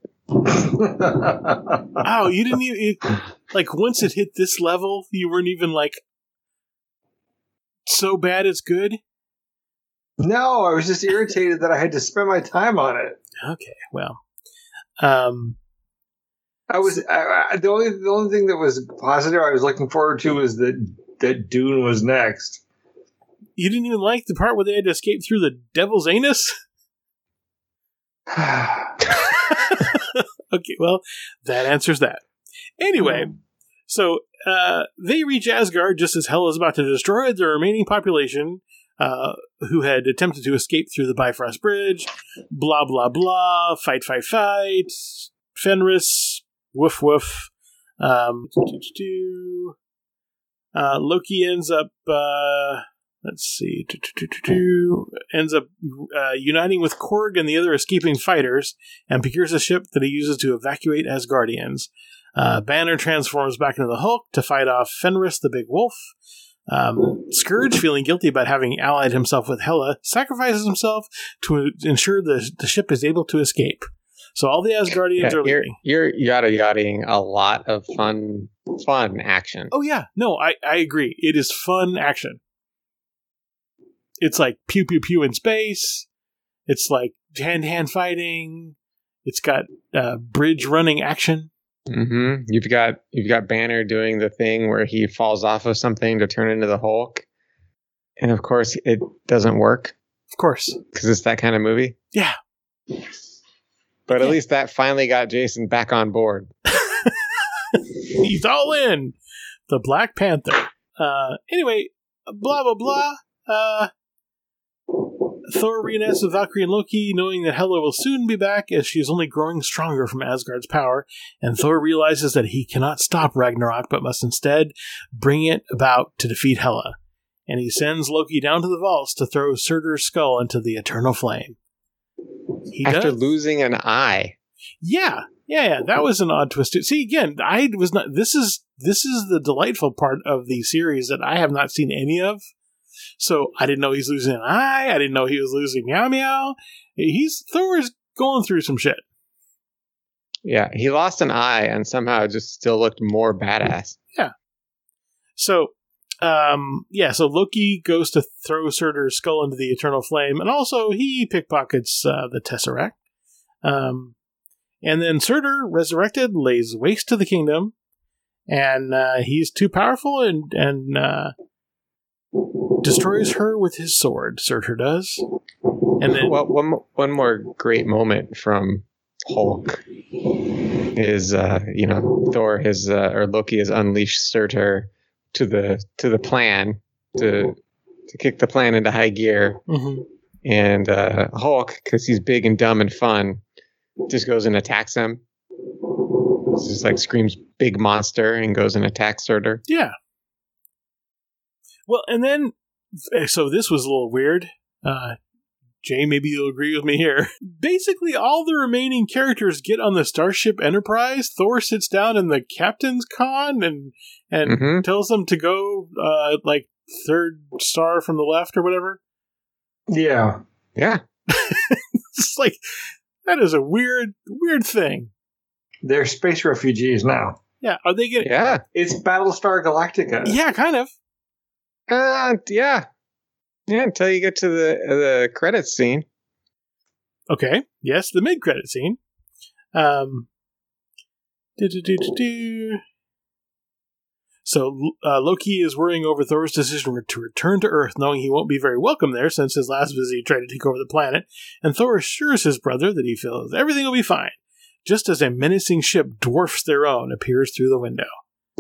S4: Oh, you didn't even... You, like, once it hit this level, you weren't even, like, so bad it's good?
S2: No, I was just irritated that I had to spend my time on it.
S4: Okay, well... Um...
S2: I was... I, I, the only the only thing that was positive I was looking forward to was that, that Dune was next.
S4: You didn't even like the part where they had to escape through the devil's anus? Okay, well, that answers that. Anyway, so uh, they reach Asgard just as Hela is about to destroy the remaining population uh, who had attempted to escape through the Bifrost Bridge. Blah, blah, blah. Fight, fight, fight. Fenris. Woof, woof. Um, uh, Loki ends up... Uh, let's see. Ends up uh, uniting with Korg and the other escaping fighters and procures a ship that he uses to evacuate Asgardians. Uh, Banner transforms back into the Hulk to fight off Fenris the Big Wolf. Um, Scourge, feeling guilty about having allied himself with Hela, sacrifices himself to ensure the, the ship is able to escape. So all the Asgardians
S3: yeah,
S4: are
S3: you're,
S4: leaving.
S3: You're yada yadaing a lot of fun, fun action.
S4: Oh yeah, no, I, I agree. It is fun action. It's like pew pew pew in space. It's like hand to hand fighting. It's got uh, bridge running action.
S3: Mm-hmm. You've got you've got Banner doing the thing where he falls off of something to turn into the Hulk, and of course it doesn't work.
S4: Of course,
S3: because it's that kind of movie.
S4: Yeah,
S3: but
S4: yeah.
S3: At least that finally got Jason back on board.
S4: He's all in. The Black Panther. Uh, anyway, blah blah blah. Uh, Thor reunites with Valkyrie and Loki, knowing that Hela will soon be back as she is only growing stronger from Asgard's power, and Thor realizes that he cannot stop Ragnarok, but must instead bring it about to defeat Hela. And he sends Loki down to the vaults to throw Surtur's skull into the eternal flame. He
S3: After
S4: does.
S3: losing an eye.
S4: Yeah, yeah, yeah. That was an odd twist. See, again, I was not. This is this is the delightful part of the series that I have not seen any of. So I didn't know he's losing an eye. I didn't know he was losing Meow Meow. He's Thor is going through some shit.
S3: Yeah, he lost an eye and somehow just still looked more badass.
S4: Yeah. So, um, yeah. So Loki goes to throw Surtur's skull into the eternal flame, and also he pickpockets uh, the Tesseract. Um, and then Surtur, resurrected, lays waste to the kingdom, and uh, he's too powerful and and. Uh, destroys her with his sword. Surtur does. And then,
S3: well, one one more great moment from Hulk is, uh, you know, Thor has uh, or Loki has unleashed Surtur to the to the plan to to kick the plan into high gear,
S4: mm-hmm.
S3: and uh, Hulk, because he's big and dumb and fun, just goes and attacks him. Just like screams "big monster" and goes and attacks Surtur.
S4: Yeah. Well, and then, so this was a little weird. Uh, Jay, maybe you'll agree with me here. Basically, all the remaining characters get on the Starship Enterprise. Thor sits down in the captain's con and and
S3: mm-hmm.
S4: tells them to go, uh, like, third star from the left or whatever.
S2: Yeah.
S3: Yeah.
S4: It's like, that is a weird, weird thing.
S2: They're space refugees now.
S4: Yeah. Are they getting...
S3: Yeah.
S2: It's Battlestar Galactica.
S4: Yeah, kind of.
S3: Uh, yeah. Yeah, until you get to the the credits scene.
S4: Okay. Yes, the mid-credit scene. Um, do-do-do-do-do. So uh, Loki is worrying over Thor's decision to return to Earth, knowing he won't be very welcome there since his last visit he tried to take over the planet. And Thor assures his brother that he feels everything will be fine, just as a menacing ship dwarfs their own appears through the window.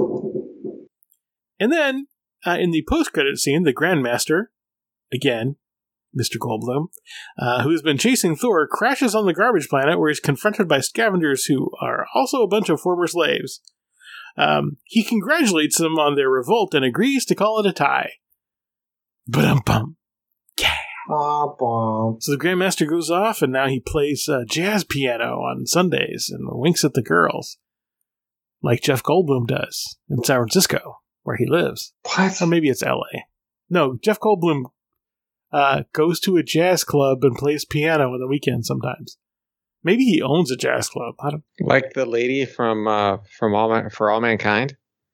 S4: And then, Uh, in the post-credit scene, the Grandmaster, again, Mister Goldblum, uh, who has been chasing Thor, crashes on the garbage planet where he's confronted by scavengers who are also a bunch of former slaves. Um, he congratulates them on their revolt and agrees to call it a tie. Ba-dum-bum. Yeah. So the Grandmaster goes off, and now he plays uh, jazz piano on Sundays and winks at the girls, like Jeff Goldblum does in San Francisco, where he lives.
S2: What?
S4: Or maybe it's L A. No, Jeff Goldblum uh, goes to a jazz club and plays piano on the weekend sometimes. Maybe he owns a jazz club. I don't.
S3: Like the lady from uh, from All Man- for All Mankind.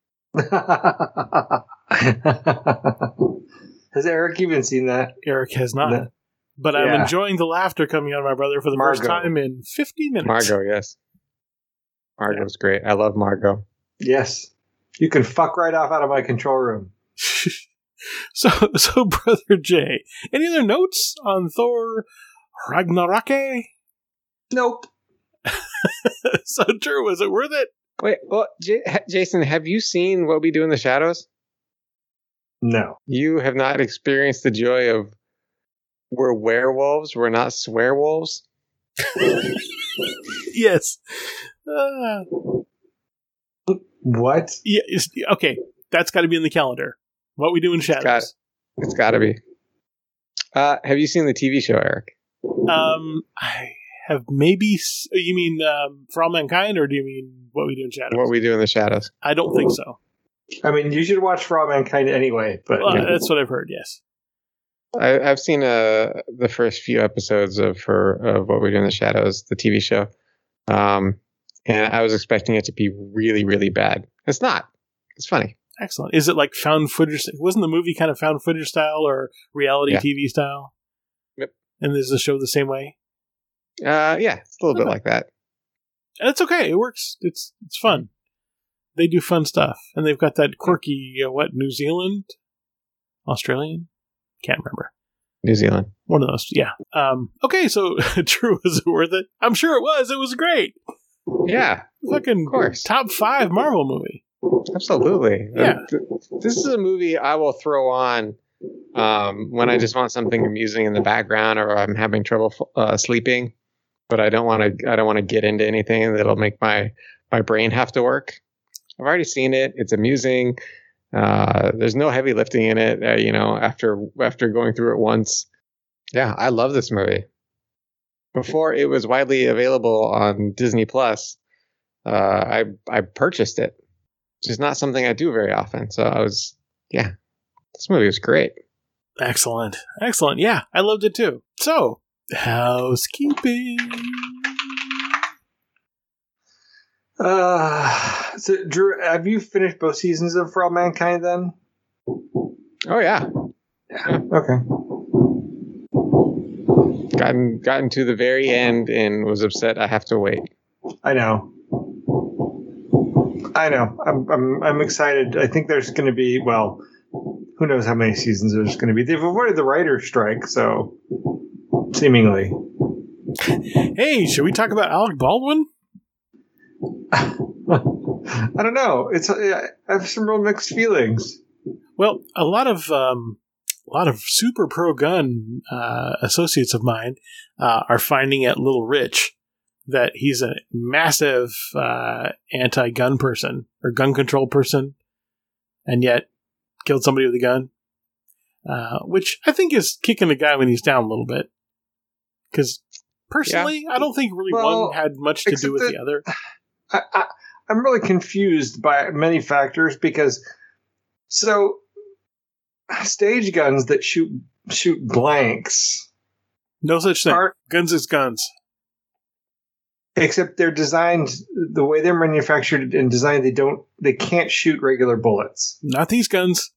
S2: Has Eric even seen that?
S4: Eric has not.
S2: No.
S4: But I'm
S2: Yeah.
S4: enjoying the laughter coming out of my brother for the
S2: Margot.
S4: first time in fifty minutes.
S3: Margot, yes. Margot's great. I love Margot.
S2: Yes. You can fuck right off out of my control room.
S4: so, so Brother Jay, any other notes on Thor Ragnarok?
S2: Nope.
S4: So, Drew, was it worth it?
S3: Wait, well, J- Jason, have you seen What We Do in the Shadows?
S2: No.
S3: You have not experienced the joy of we're werewolves, we're not swearwolves?
S4: Yes. Uh,
S2: What?
S4: yeah. it's- Okay, that's got to be in the calendar. What We Do in Shadows.
S3: Got it. It's got to be. Uh, have you seen the T V show, Eric?
S4: Um, I have maybe. s- You mean um, For All Mankind, or do you mean What We Do in Shadows?
S3: What We Do in the Shadows.
S4: I don't think so.
S2: I mean, you should watch For All Mankind anyway, but
S4: Well,
S2: yeah.
S4: that's what I've heard. Yes.
S3: I, I've seen uh, the first few episodes of her of What We Do in the Shadows, the T V show, um, and I was expecting it to be really, really bad. It's not. It's funny.
S4: Excellent. Is it like found footage? Wasn't the movie kind of found footage style or reality
S3: Yeah.
S4: T V style?
S3: Yep.
S4: And is the show the same way?
S3: Uh, yeah, it's a little bit
S4: Okay.
S3: like that.
S4: And it's okay. It works. It's it's fun. They do fun stuff, and they've got that quirky uh, what New Zealand, Australian, can't remember.
S3: New Zealand.
S4: One of those. Yeah. Um. Okay. So, Drew, was it worth it? I'm sure it was. It was great.
S3: Yeah,
S4: Fucking
S3: of course.
S4: top five Marvel movie.
S3: Absolutely.
S4: Yeah.
S3: Uh, th- This is a movie I will throw on um, when I just want something amusing in the background, or I'm having trouble uh, sleeping, but I don't want to. I don't want to get into anything that'll make my my brain have to work. I've already seen it. It's amusing. Uh, there's no heavy lifting in it. Uh, you know, after after going through it once, yeah, I love this movie. Before it was widely available on Disney Plus, uh, I I purchased it. Which is not something I do very often. So I was, yeah, this movie was great.
S4: Excellent. Excellent. Yeah, I loved it too. So, housekeeping.
S2: Uh, so, Drew, have you finished both seasons of For All Mankind then?
S3: Oh yeah,
S2: Okay.
S3: gotten gotten to the very end and was upset I have to wait.
S2: I know. I know. I'm I'm I'm excited. I think there's going to be, well, who knows how many seasons there's going to be. They've avoided the writer's strike, so seemingly.
S4: Hey, should we talk about Alec Baldwin?
S2: I don't know. It's I have some real mixed feelings.
S4: Well, a lot of um, a lot of super pro gun uh, associates of mine uh, are finding at Little Rich that he's a massive uh, anti-gun person or gun control person, and yet killed somebody with a gun, uh, which I think is kicking the guy when he's down a little bit. Because personally, I don't think really
S2: Well,
S4: one had much to do
S2: except
S4: with
S2: that-
S4: the other.
S2: I, I, I'm really confused by many factors because so stage guns that shoot shoot blanks
S4: No such thing.
S2: are
S4: Guns is guns.
S2: except they're designed the way they're manufactured and designed. They don't they can't shoot regular bullets.
S4: Not these guns.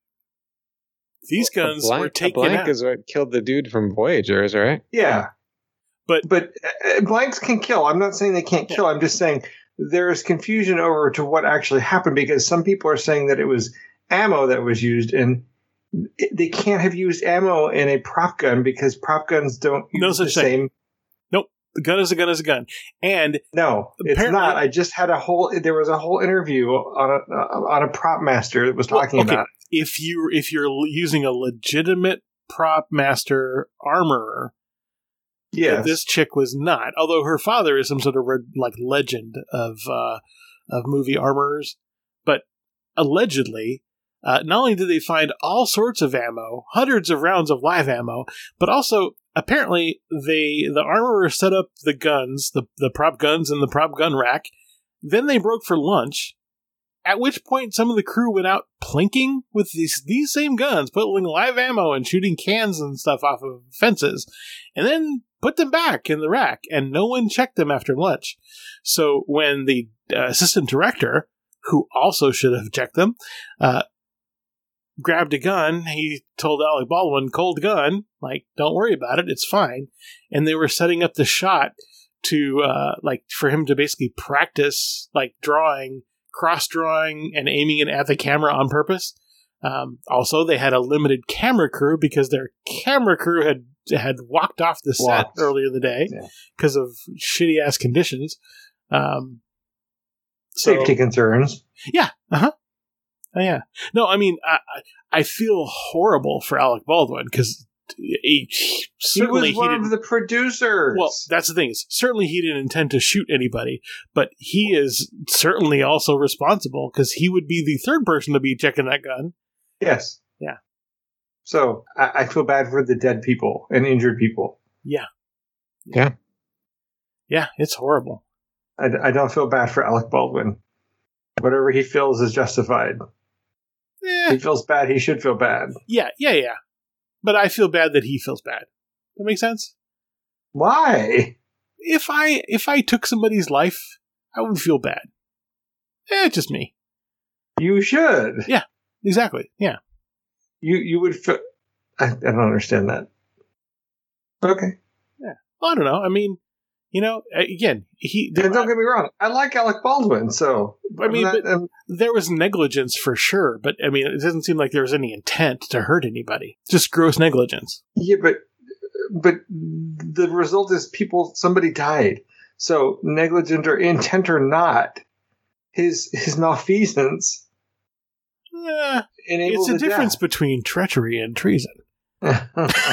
S4: These guns
S3: a blank,
S4: were
S3: a
S4: taken
S3: blank
S4: out.
S3: is what killed the dude from Voyagers, right?
S2: Yeah,
S4: But-
S2: but uh, blanks can kill. I'm not saying they can't kill. I'm just saying there is confusion over to what actually happened because some people are saying that it was ammo that was used and it- they can't have used ammo in a prop gun because prop guns don't use
S4: No
S2: the
S4: such thing.
S2: same.
S4: The gun is a gun is a gun. And
S2: No, it's
S4: Apparently-
S2: not. I just had a whole. There was a whole interview on a on a prop master that was talking
S4: Well, okay,
S2: about.
S4: if you if you're l- using a legitimate prop master armorer,
S2: Yes,
S4: this chick was not. Although her father is some sort of re- like legend of uh, of movie armorers, but allegedly, uh, not only did they find all sorts of ammo, hundreds of rounds of live ammo, but also apparently they the armorer set up the guns, the the prop guns in the prop gun rack. Then they broke for lunch. At which point, some of the crew went out plinking with these these same guns, putting live ammo and shooting cans and stuff off of fences, and then put them back in the rack. And no one checked them after lunch. So when the uh, assistant director, who also should have checked them, uh, grabbed a gun, he told Alec Baldwin, "Cold gun, like don't worry about it, it's fine." And they were setting up the shot to uh, like for him to basically practice like drawing. Cross-drawing and aiming it at the camera on purpose. Um, also, they had a limited camera crew because their camera crew had had walked off the set
S2: Walked.
S4: earlier in the day
S2: Yeah.
S4: because of shitty ass conditions. Um, so,
S2: safety concerns.
S4: yeah, uh huh. Oh, yeah. No, I mean, I I I feel horrible for Alec Baldwin because he,
S2: He
S4: certainly
S2: was one
S4: didn't.
S2: of the producers.
S4: Well, that's the thing is, certainly he didn't intend to shoot anybody, but he is certainly also responsible because he would be the third person to be checking that gun.
S2: yes. So I, I feel bad for the dead people and injured people.
S4: Yeah.
S3: Yeah.
S4: Yeah, it's horrible.
S2: I, I don't feel bad for Alec Baldwin. Whatever he feels is justified.
S4: Eh,
S2: If he feels bad, he should feel bad.
S4: yeah, yeah, yeah. But I feel bad that he feels bad. That makes sense?
S2: Why?
S4: If I if I took somebody's life, I would feel bad. Eh, just me.
S2: You should.
S4: Exactly. Yeah.
S2: You you would feel. I, I don't understand that. Okay.
S4: Well, I don't know. I mean, you know, again, he.
S2: And don't get me wrong. I like Alec Baldwin, so
S4: I mean,
S2: I'm not-
S4: but-
S2: I'm-
S4: There was negligence for sure, but I mean, it doesn't seem like there was any intent to hurt anybody. Just gross negligence.
S2: yeah, but but the result is people. Somebody died. So negligent or intent or not, his his malfeasance
S4: Eh,
S2: enabled
S4: it's a
S2: the
S4: difference between treachery and treason.
S2: death.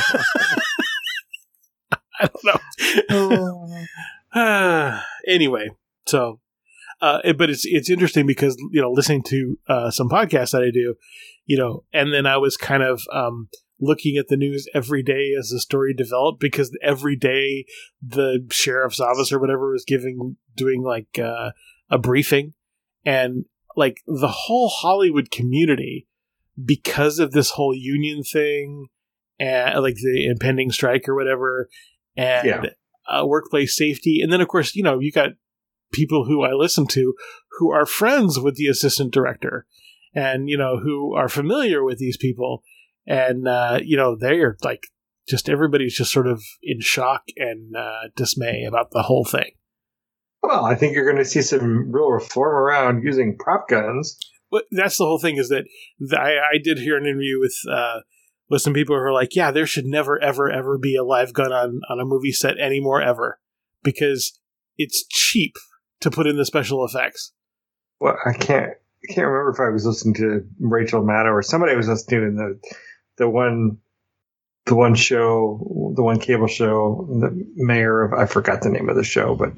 S4: I don't know. Uh, anyway, so, uh, it- but it's it's interesting because you know listening to uh, some podcasts that I do, you know, and then I was kind of um, looking at the news every day as the story developed because every day the sheriff's office or whatever was giving doing like uh, a briefing, and like the whole Hollywood community because of this whole union thing and like the impending strike or whatever. And
S2: Yeah.
S4: uh, workplace safety. And then, of course, you know, you got people who I listen to who are friends with the assistant director and, you know, who are familiar with these people. And, uh, you know, they're like, just everybody's just sort of in shock and uh, dismay about the whole thing.
S2: Well, I think you're going to see some real reform around using prop guns.
S4: But that's the whole thing is that th- I, I did hear an interview with uh, with some people who are like, yeah, there should never, ever, ever be a live gun on, on a movie set anymore, ever. Because it's cheap to put in the special effects.
S2: Well, I can't I can't remember if I was listening to Rachel Maddow or somebody I was listening to in the the one the one show, the one cable show, the mayor of I forgot the name of the show, but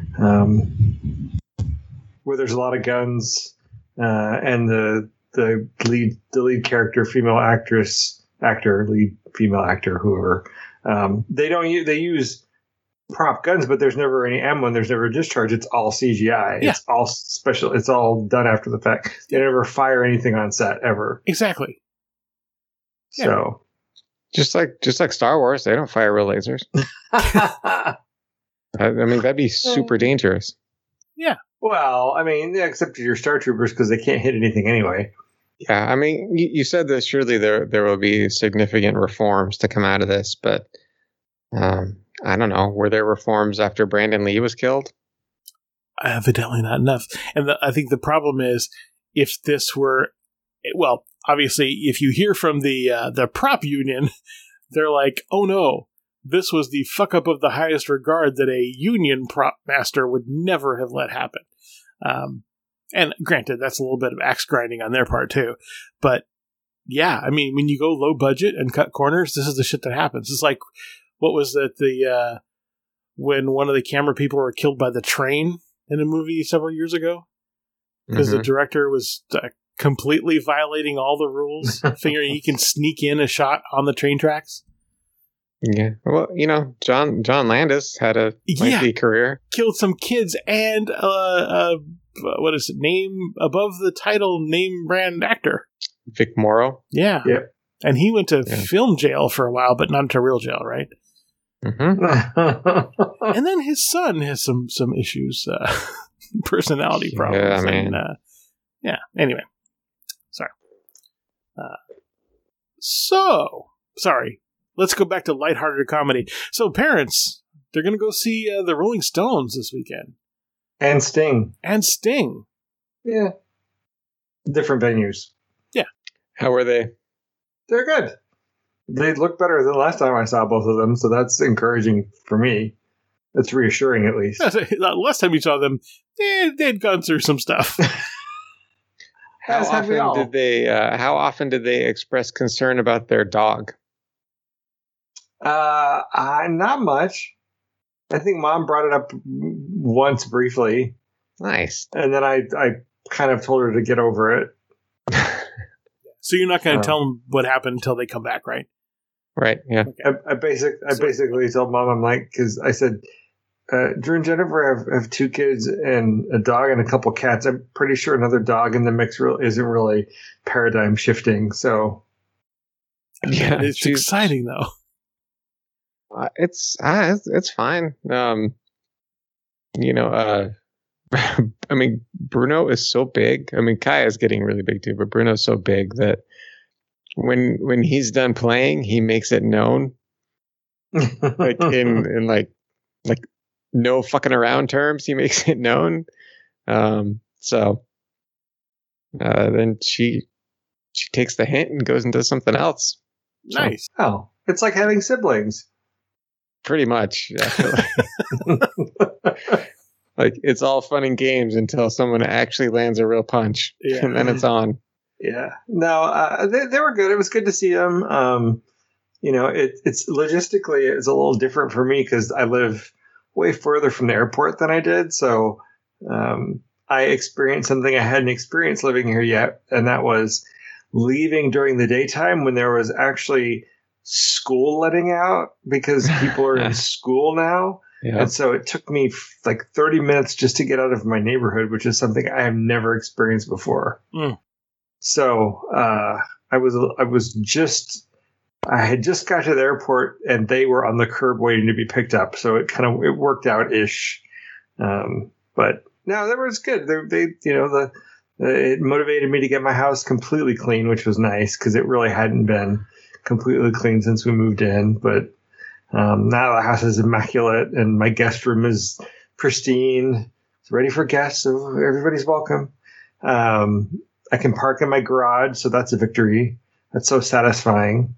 S2: um, where there's a lot of guns uh, and the the lead the lead character, female actress actor, lead female actor, whoever um, they don't use they use prop guns, but there's never any ammo and there's never a discharge. It's all C G I.
S4: Yeah.
S2: It's all special. It's all done after the fact. They never fire anything on set ever.
S4: Exactly. Yeah.
S2: So,
S3: Just like just like Star Wars, they don't fire real lasers. I, I mean, that'd be super dangerous.
S2: well, I mean, yeah, except for your Star Troopers because they can't hit anything anyway.
S3: Yeah, I mean, you, you said that surely there there will be significant reforms to come out of this, but um, I don't know. Were there reforms after Brandon Lee was killed?
S4: Evidently not enough. And the, I think the problem is if this were, well, obviously, if you hear from the uh, the prop union, they're like, oh no, this was the fuck up of the highest regard that a union prop master would never have let happen. Um, and granted, that's a little bit of axe grinding on their part too. But yeah, I mean, when you go low budget and cut corners, this is the shit that happens. It's like, what was that? The uh, when one of the camera people were killed by the train in a movie several years ago because the
S3: Mhm.
S4: director was uh, completely violating all the rules, figuring he can sneak in a shot on the train tracks.
S3: Yeah. Well, you know, John John Landis had a lengthy
S4: Yeah.
S3: career.
S4: Killed some kids and uh, uh, what is it? Name above the title, name brand actor.
S3: Vic Morrow.
S4: Yeah,
S2: Yeah.
S4: and he went to
S3: Yeah.
S4: film jail for a while, but not to real jail, right?
S3: hmm
S4: And then his son has some some issues, uh, personality
S3: Yeah,
S4: problems.
S3: man.
S4: And, uh, yeah. Anyway, sorry. Uh, so sorry. Let's go back to lighthearted comedy. So parents, they're going to go see uh, the Rolling Stones this weekend
S2: and Sting.
S4: and Sting.
S2: Yeah. Different venues.
S3: How were they?
S2: They're good. They look better than last time I saw both of them, so that's encouraging for me. That's reassuring, at least.
S4: Last time you saw them, they they'd gone through some stuff.
S3: How
S2: As have we
S3: often
S2: all.
S3: did they? Uh, how often did they express concern about their dog?
S2: Uh, I, not much. I think Mom brought it up once briefly,
S3: Nice.
S2: and then I, I kind of told her to get over it.
S4: So you're not going to
S2: Oh.
S4: tell them what happened until they come back, right?
S3: Right. Yeah.
S2: I, I basic I
S4: So-
S2: basically told mom, I'm like, because I said, uh, Drew and Jennifer have, have two kids and a dog and a couple cats. I'm pretty sure another dog in the mix real, isn't really paradigm shifting. So
S3: Yeah.
S4: It's
S3: she's-
S4: exciting, though.
S3: Uh, it's, uh, it's it's fine. Um, you know, uh, I mean, Bruno is so big. I mean, Kaya is getting really big too, but Bruno's so big that when when he's done playing, he makes it known, like in in like like no fucking around terms. He makes it known. Um, so uh, then she she takes the hint and goes and does something else. So,
S4: Nice.
S2: oh, it's like having siblings.
S3: pretty much. Yeah. Like it's all fun and games until someone actually lands a real punch,
S4: Yeah.
S3: and then it's on.
S2: Yeah, no, uh, they they were good. It was good to see them. Um, you know, it, it's logistically it's a little different for me because I live way further from the airport than I did. So um, I experienced something I hadn't experienced living here yet, and that was leaving during the daytime when there was actually school letting out because people are in school now.
S3: Yeah.
S2: And so it took me f- like thirty minutes just to get out of my neighborhood, which is something I have never experienced before.
S4: Mm.
S2: So uh, I was I was just I had just got to the airport and they were on the curb waiting to be picked up. So it kind of it worked out ish. Um, but no, that was good. They, they you know the it motivated me to get my house completely clean, which was nice because it really hadn't been completely clean since we moved in. But um, now the house is immaculate and my guest room is pristine. It's ready for guests. So everybody's welcome. Um, I can park in my garage, so that's a victory. That's so satisfying.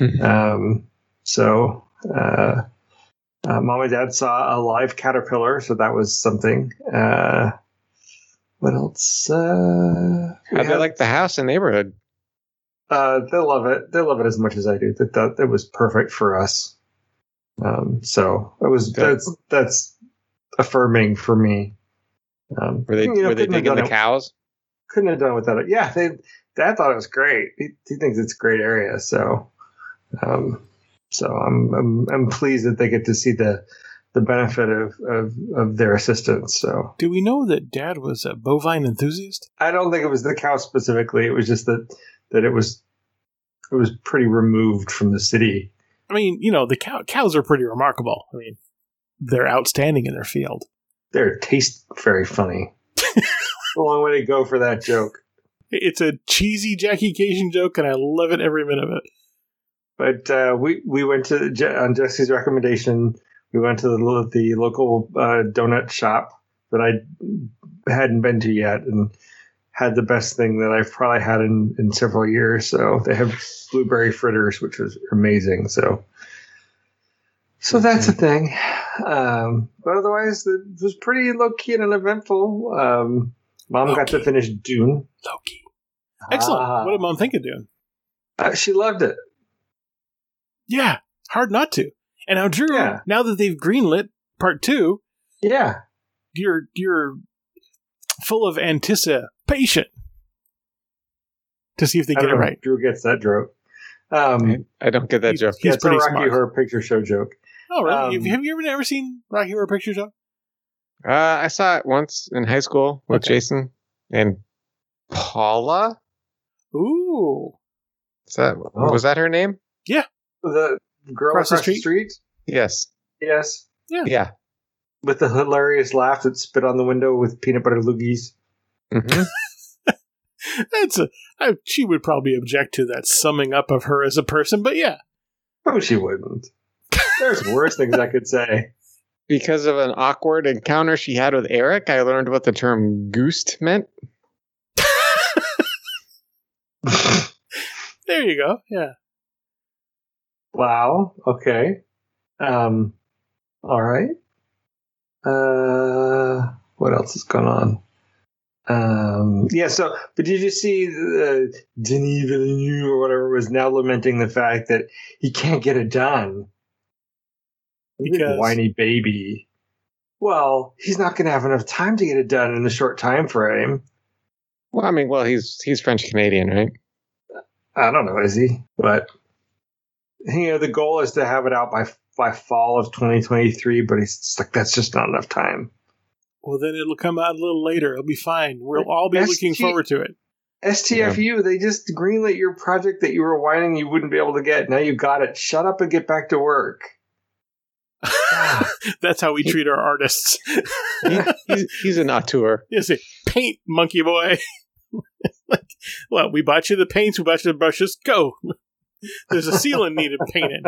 S2: um, so uh, uh, mom and dad saw a live caterpillar, so that was something. Uh, what else? Uh, we
S3: How they
S2: had-
S3: like the house and neighborhood?
S2: uh, they love it. They love it as much as I do. That that it was perfect for us. Um, so it was
S3: Good.
S2: that's that's affirming for me. Um,
S3: Were they
S2: you know,
S3: were they
S2: couldn't have
S3: digging
S2: done
S3: the
S2: it-
S3: cows?
S2: Couldn't have done without it. Yeah, they. Dad thought it was great. He, he thinks it's a great area. So, um, so I'm I'm I'm pleased that they get to see the the benefit of of, of their assistance. So
S4: Do we know that Dad was a bovine enthusiast?
S2: I don't think it was the cow specifically. It was just that that it was it was pretty removed from the city.
S4: I mean, you know, the cow- cows are pretty remarkable. I mean, they're outstanding in their field.
S2: Their taste very funny. A long way to go for that joke.
S4: It's a cheesy Jackie Cation joke, and I love it every minute of it.
S2: But uh, we we went to Je- on Jesse's recommendation. We went to the lo- the local uh, donut shop that I hadn't been to yet, and had the best thing that I've probably had in, in several years. So they have blueberry fritters, which was amazing. So so that's a thing. Um, but otherwise, it was pretty low key and uneventful. Um, Mom got to
S4: Low-key.
S2: finish Dune.
S4: Loki. Excellent.
S2: Ah.
S4: What did Mom think of doing?
S2: Uh, she loved it.
S4: Yeah, hard not to. And now, Drew,
S2: Yeah.
S4: now that they've greenlit part two,
S2: Yeah.
S4: you're you're full of anticipation to see if they
S2: I
S4: get
S2: don't
S4: it
S2: know
S4: right.
S2: if Drew gets that joke. Um,
S3: I don't get that
S4: He's-
S3: joke.
S4: he's
S2: yeah, it's a
S4: pretty
S2: Rocky
S4: smart.
S2: Horror Picture Show joke.
S4: Oh, really?
S2: um,
S4: have, have you ever never seen Rocky Horror Picture Show?
S3: Uh, I saw it once in high school with
S4: Okay.
S3: Jason and Paula.
S4: Ooh.
S3: Is that
S2: Oh.
S3: was that her name?
S2: The girl
S4: Across
S2: across,
S4: the
S2: the, street?
S3: Yes.
S2: Yes.
S3: Yeah.
S2: With the hilarious laugh that spit on the window with peanut butter loogies.
S3: hmm
S4: That's a. I, she would probably object to that summing up of her as a person, but yeah.
S2: Oh, she wouldn't. There's worse things I could say.
S3: Because of an awkward encounter she had with Eric, I learned what the term "goosed" meant.
S4: There you go. Yeah.
S2: Wow. Okay. Um. All right. Uh. What else is going on? Um. Yeah. So, but did you see uh, Denis Villeneuve or whatever was now lamenting the fact that he can't get it done? Big
S4: Because-
S2: whiny baby. Well, he's not going to have enough time to get it done in the short time frame.
S3: Well, I mean, well, he's he's French Canadian, right?
S2: I don't know, is he? But you know, the goal is to have it out by by fall of twenty twenty-three. But he's just like, that's just not enough time.
S4: Well, then it'll come out a little later. It'll be fine. We'll all be
S2: S T
S4: looking forward to it.
S2: S T F U, yeah. They just greenlit your project that you were whining you wouldn't be able to get. Now you got it. Shut up and get back to work.
S4: That's how we treat our artists.
S3: he, he's, he's an auteur.
S4: Yes, a paint, monkey boy. Like, well, we bought you the paints, we bought you the brushes. Go. There's a ceiling needed painted.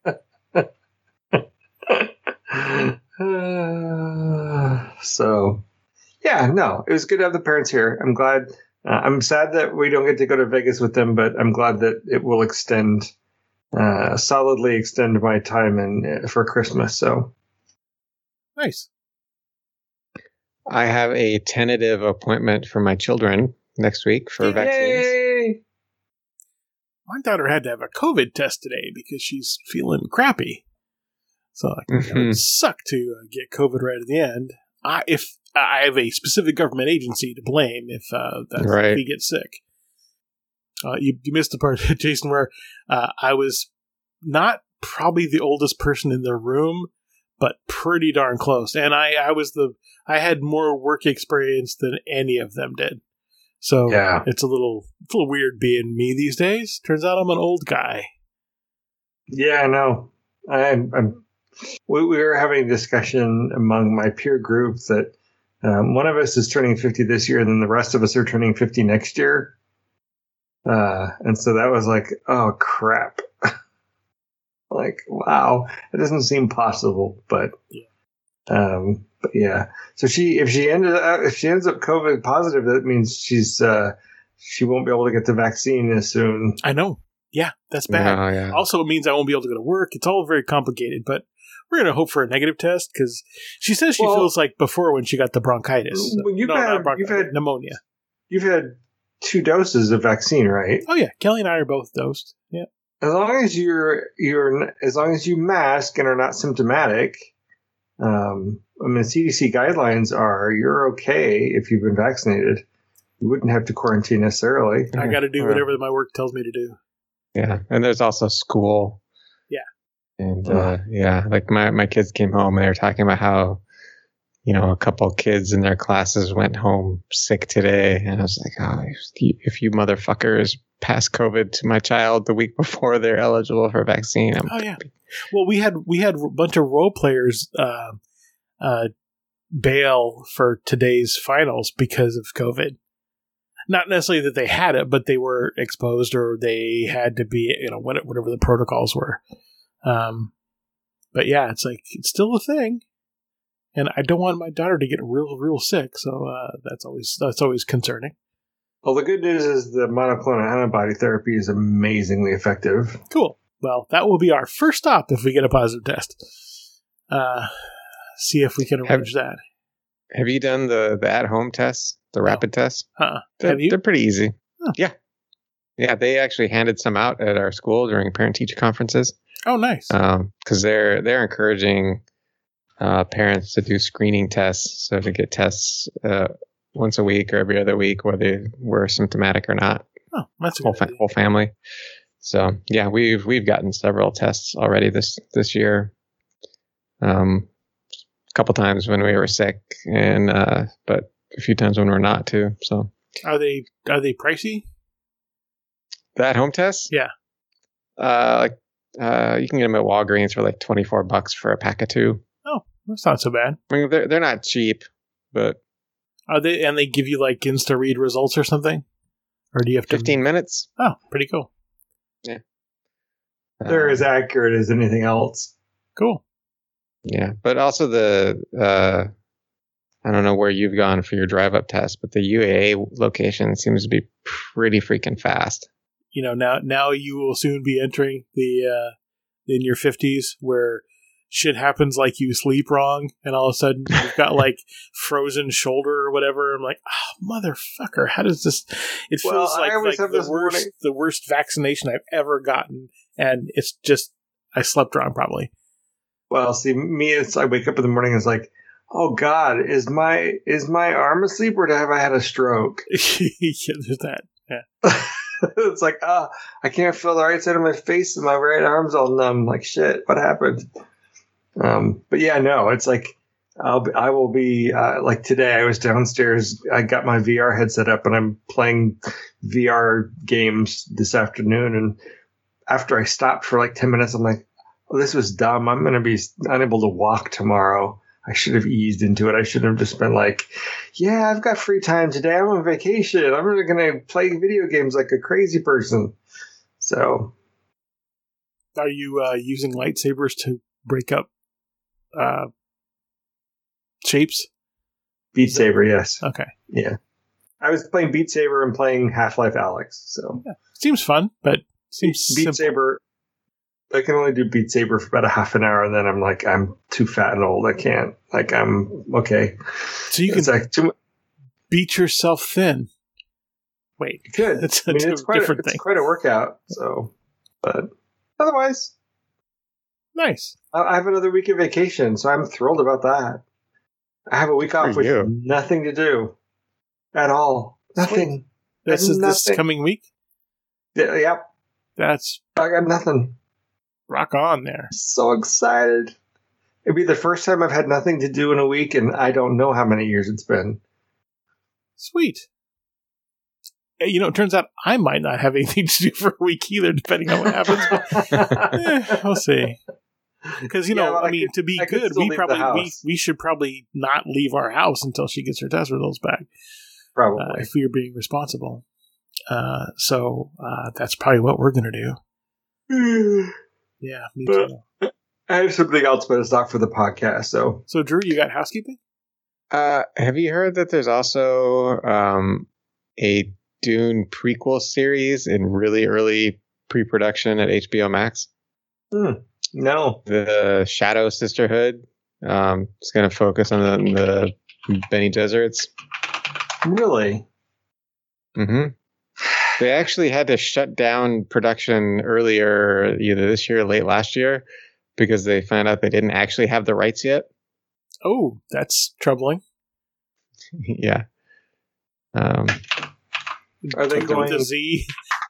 S2: Uh, so, yeah, no, it was good to have the parents here. I'm glad. Uh, I'm sad that we don't get to go to Vegas with them, but I'm glad that it will extend, uh, solidly extend my time in uh, for Christmas. So
S4: nice.
S3: I have a tentative appointment for my children next week for Yay! vaccines.
S4: My daughter had to have a COVID test today because she's feeling crappy. So like, mm-hmm. It would suck to uh, get COVID right at the end. I, if I have a specific government agency to blame if uh, that's,
S3: right.
S4: if we get sick. Uh, you, you missed the part, Jason, where uh, I was not probably the oldest person in the room, but pretty darn close. And I, I was the I had more work experience than any of them did. So
S2: yeah.
S4: it's a little it's a little weird being me these days. Turns out I'm an old guy.
S2: Yeah, I know. I'm. I'm we, we were having a discussion among my peer group that um, one of us is turning fifty this year, and then the rest of us are turning fifty next year. Uh, and so that was like, oh crap! Like, wow, it doesn't seem possible, but
S4: yeah.
S2: Um, but yeah. So she, if she ended up, if she ends up COVID positive, that means she's uh, she won't be able to get the vaccine as soon.
S4: I know. Yeah, that's bad.
S3: Oh, yeah.
S4: Also, it means I won't be able to go to work. It's all very complicated, but we're going to hope for a negative test because she says she well, feels like before when she got the bronchitis.
S2: Well, you've,
S4: no,
S2: had,
S4: not bronchitis,
S2: you've had
S4: pneumonia.
S2: You've had two doses of vaccine, right?
S4: Oh yeah, Kelly and I are both dosed. Yeah.
S2: As long as you're you're as long as you mask and are not symptomatic, um, I mean, the C D C guidelines are you're okay if you've been vaccinated. You wouldn't have to quarantine necessarily.
S4: I got to do whatever my work tells me to do.
S3: Yeah, and there's also school.
S4: Yeah.
S3: And uh, yeah, like my, my kids came home and they were talking about how, you know, a couple of kids in their classes went home sick today. And I was like, oh, if you, if you motherfuckers pass COVID to my child the week before they're eligible for a vaccine. I'm
S4: oh, yeah. Well, we had we had a bunch of role players uh, uh, bail for today's finals because of COVID. Not necessarily that they had it, but they were exposed or they had to be, you know, whatever the protocols were. Um, but yeah, it's like, it's still a thing. And I don't want my daughter to get real, real sick. So uh, that's always that's always concerning.
S2: Well, the good news is the monoclonal antibody therapy is amazingly effective.
S4: Cool. Well, that will be our first stop if we get a positive test. Uh, see if we can arrange
S3: have,
S4: that.
S3: Have you done the, the at-home tests, the no. rapid tests?
S4: Huh.
S3: They're,
S4: have you?
S3: They're pretty easy.
S4: Oh.
S3: Yeah. Yeah, they actually handed some out at our school during parent-teacher conferences.
S4: Oh, nice.
S3: Um, because they're, they're encouraging uh, parents to do screening tests, so to get tests uh, once a week or every other week, whether we're symptomatic or not.
S4: Oh, that's a
S3: whole,
S4: good
S3: fa-
S4: idea.
S3: whole family. So yeah, we've we've gotten several tests already this this year. Um, a couple times when we were sick, and uh, but a few times when we're not too. So
S4: are they are they pricey?
S3: The at home tests?
S4: Yeah.
S3: Uh, like uh, you can get them at Walgreens for like twenty four bucks for a pack of two.
S4: Oh, that's not so bad.
S3: I mean, they're they're not cheap, but
S4: are they? And they give you like insta read results or something, or do you have to
S3: fifteen minutes?
S4: Oh, pretty cool.
S3: Yeah.
S2: They're uh, as accurate as anything else.
S4: Cool.
S3: Yeah. But also the, uh, I don't know where you've gone for your drive up test, but the U A A location seems to be pretty freaking fast.
S4: You know, now, now you will soon be entering the, uh, in your fifties where shit happens like you sleep wrong and all of a sudden you've got like frozen shoulder or whatever. I'm like, oh, motherfucker, how does this, it feels
S2: well,
S4: like, like the worst,
S2: morning.
S4: the worst vaccination I've ever gotten. And it's just, I slept wrong probably.
S2: Well, see, me, it's, I wake up in the morning and it's like, oh God, is my, is my arm asleep or have I had a stroke?
S4: Yeah, there's that. Yeah.
S2: It's like, ah, oh, I can't feel the right side of my face and my right arm's all numb. Like, shit, what happened? Um, but yeah, no, it's like, I'll be, I will be, uh, like today I was downstairs, I got my V R headset up and I'm playing V R games this afternoon. And after I stopped for like ten minutes, I'm like, oh, this was dumb. I'm going to be unable to walk tomorrow. I should have eased into it. I should have just been like, yeah, I've got free time today. I'm on vacation. I'm really going to play video games like a crazy person. So.
S4: Are you uh, using lightsabers to break up uh, shapes?
S2: Beat Saber, yes.
S4: Okay.
S2: Yeah. I was playing Beat Saber and playing Half-Life Alyx. So.
S4: Yeah. Seems fun, but seems
S2: Beat
S4: simple.
S2: Saber. I can only do Beat Saber for about a half an hour, and then I'm like, I'm too fat and old. I can't. Like, I'm okay.
S4: So you
S2: it's
S4: can
S2: like too,
S4: beat yourself thin. Wait,
S2: good.
S4: It's a
S2: I mean, it's quite
S4: different
S2: a,
S4: thing.
S2: It's quite a workout. So, but otherwise,
S4: nice.
S2: I, I have another week of vacation, so I'm thrilled about that. I have a week off with
S3: you.
S2: nothing to do at all. Nothing.
S4: This is
S2: nothing.
S4: this coming week.
S2: Yeah, yep.
S4: That's
S2: I got nothing.
S4: rock on there.
S2: So excited. It'd be the first time I've had nothing to do in a week, and I don't know how many years it's been.
S4: Sweet. Hey, you know, it turns out I might not have anything to do for a week either, depending on what happens. But, eh, we'll see. Because, you
S2: Yeah,
S4: know,
S2: well,
S4: I
S2: I
S4: mean,
S2: could-
S4: to be
S2: I could
S4: good,
S2: still
S4: we
S2: leave the
S4: probably we,
S2: house.
S4: we should probably not leave our house until she gets her test results back.
S2: Probably.
S4: Uh, if we are being responsible. Uh, so uh, that's probably what we're going to do. Yeah, me
S2: But-
S4: too.
S2: I have something else, but it's not for the podcast. So
S4: So, Drew, you got housekeeping?
S3: Uh, have you heard that there's also um, a Dune prequel series in really early pre-production at H B O Max?
S2: hmm, no.
S3: The Shadow Sisterhood. Um, it's going to focus on the, the Bene Gesserits.
S2: Really?
S3: Mm-hmm. They actually had to shut down production earlier, either this year or late last year, because they found out they didn't actually have the rights yet.
S4: Oh, that's troubling.
S3: Yeah. Um,
S2: Are they
S4: Took them
S2: going-
S4: to Z?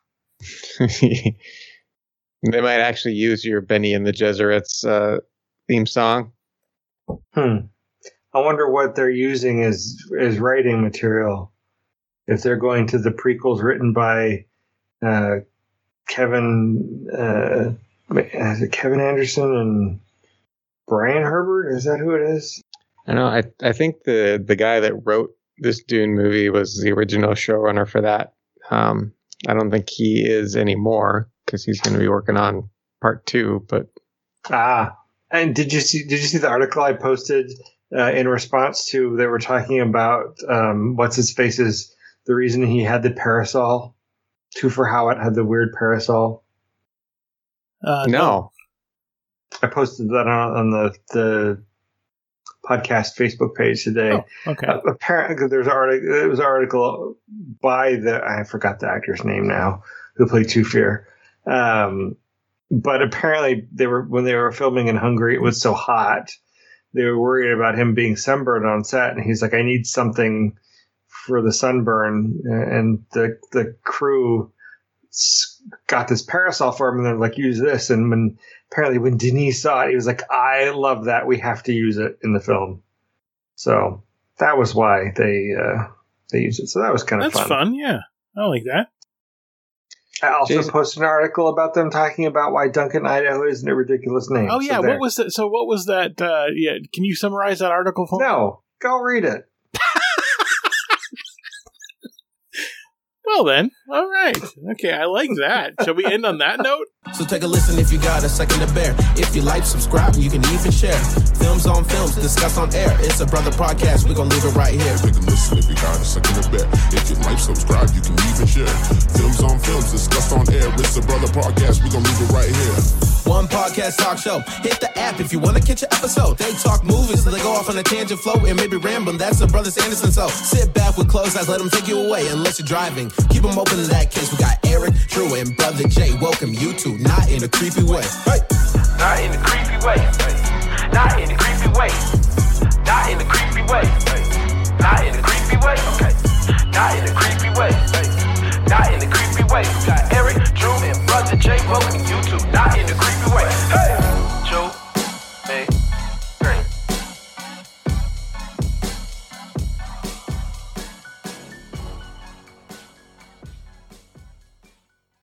S3: they might actually use your Benny and the Gesserits uh, theme song.
S2: Hmm. I wonder what they're using as as writing material. If they're going to the prequels written by uh, Kevin, uh, is it Kevin Anderson and Brian Herbert? Is that who it is?
S3: I know. I I think the the guy that wrote this Dune movie was the original showrunner for that. Um, I don't think he is anymore because he's going to be working on part two. But
S2: Ah, and did you see? Did you see the article I posted uh, in response to? They were talking about um, what's his face's the reason he had the parasol. Twofer Howard had the weird parasol.
S4: Uh,
S3: no,
S2: I posted that on, on the the podcast Facebook page today.
S4: Oh, okay.
S2: Uh, apparently, there's an article. It was an article by the I forgot the actor's name now who played Twofer. Um, but apparently, they were when they were filming in Hungary. It was so hot, they were worried about him being sunburned on set, and he's like, "I need something for the sunburn." And the the crew got this parasol for him, and they're like, "Use this." And when apparently when Denis saw it, he was like, "I love that. We have to use it in the film." So that was why they uh, they used it. So that was kind of
S4: That's
S2: fun.
S4: fun. Yeah, I like that.
S2: I also
S3: Jason-
S2: posted an article about them talking about why Duncan, Idaho isn't a ridiculous name.
S4: Oh yeah,
S2: So there.
S4: what was that? So what was that? Uh, yeah, can you summarize that article for me?
S2: No, go read it.
S4: Well then, all right. Okay, I like that. Shall we end on that note?
S1: So take a listen if you got a second to bear. If you like, subscribe, you can even share. Films on films, discussed on air. It's a brother podcast. We're going to leave it right here.
S5: Take a listen if you got a second to bear. If you like, subscribe, you can even share. Films on films, discussed on air. It's a brother podcast. We're gonna leave it right here.
S1: One podcast talk show. Hit the app if you want to catch an episode. They talk movies, so they go off on a tangent flow and maybe rambling. That's the Brothers Anderson. So sit back with closed eyes, let them take you away. Unless you're driving, keep them open in that case. We got Eric, Drew, and Brother Jay. Welcome you to Not in a Creepy Way. Hey.
S6: Not in the creepy way. Not in the creepy way. Not in the creepy way. Not in the creepy way. Okay. Not in the creepy way. not in the creepy way. Got Eric, Drew, and Brother Jay, welcome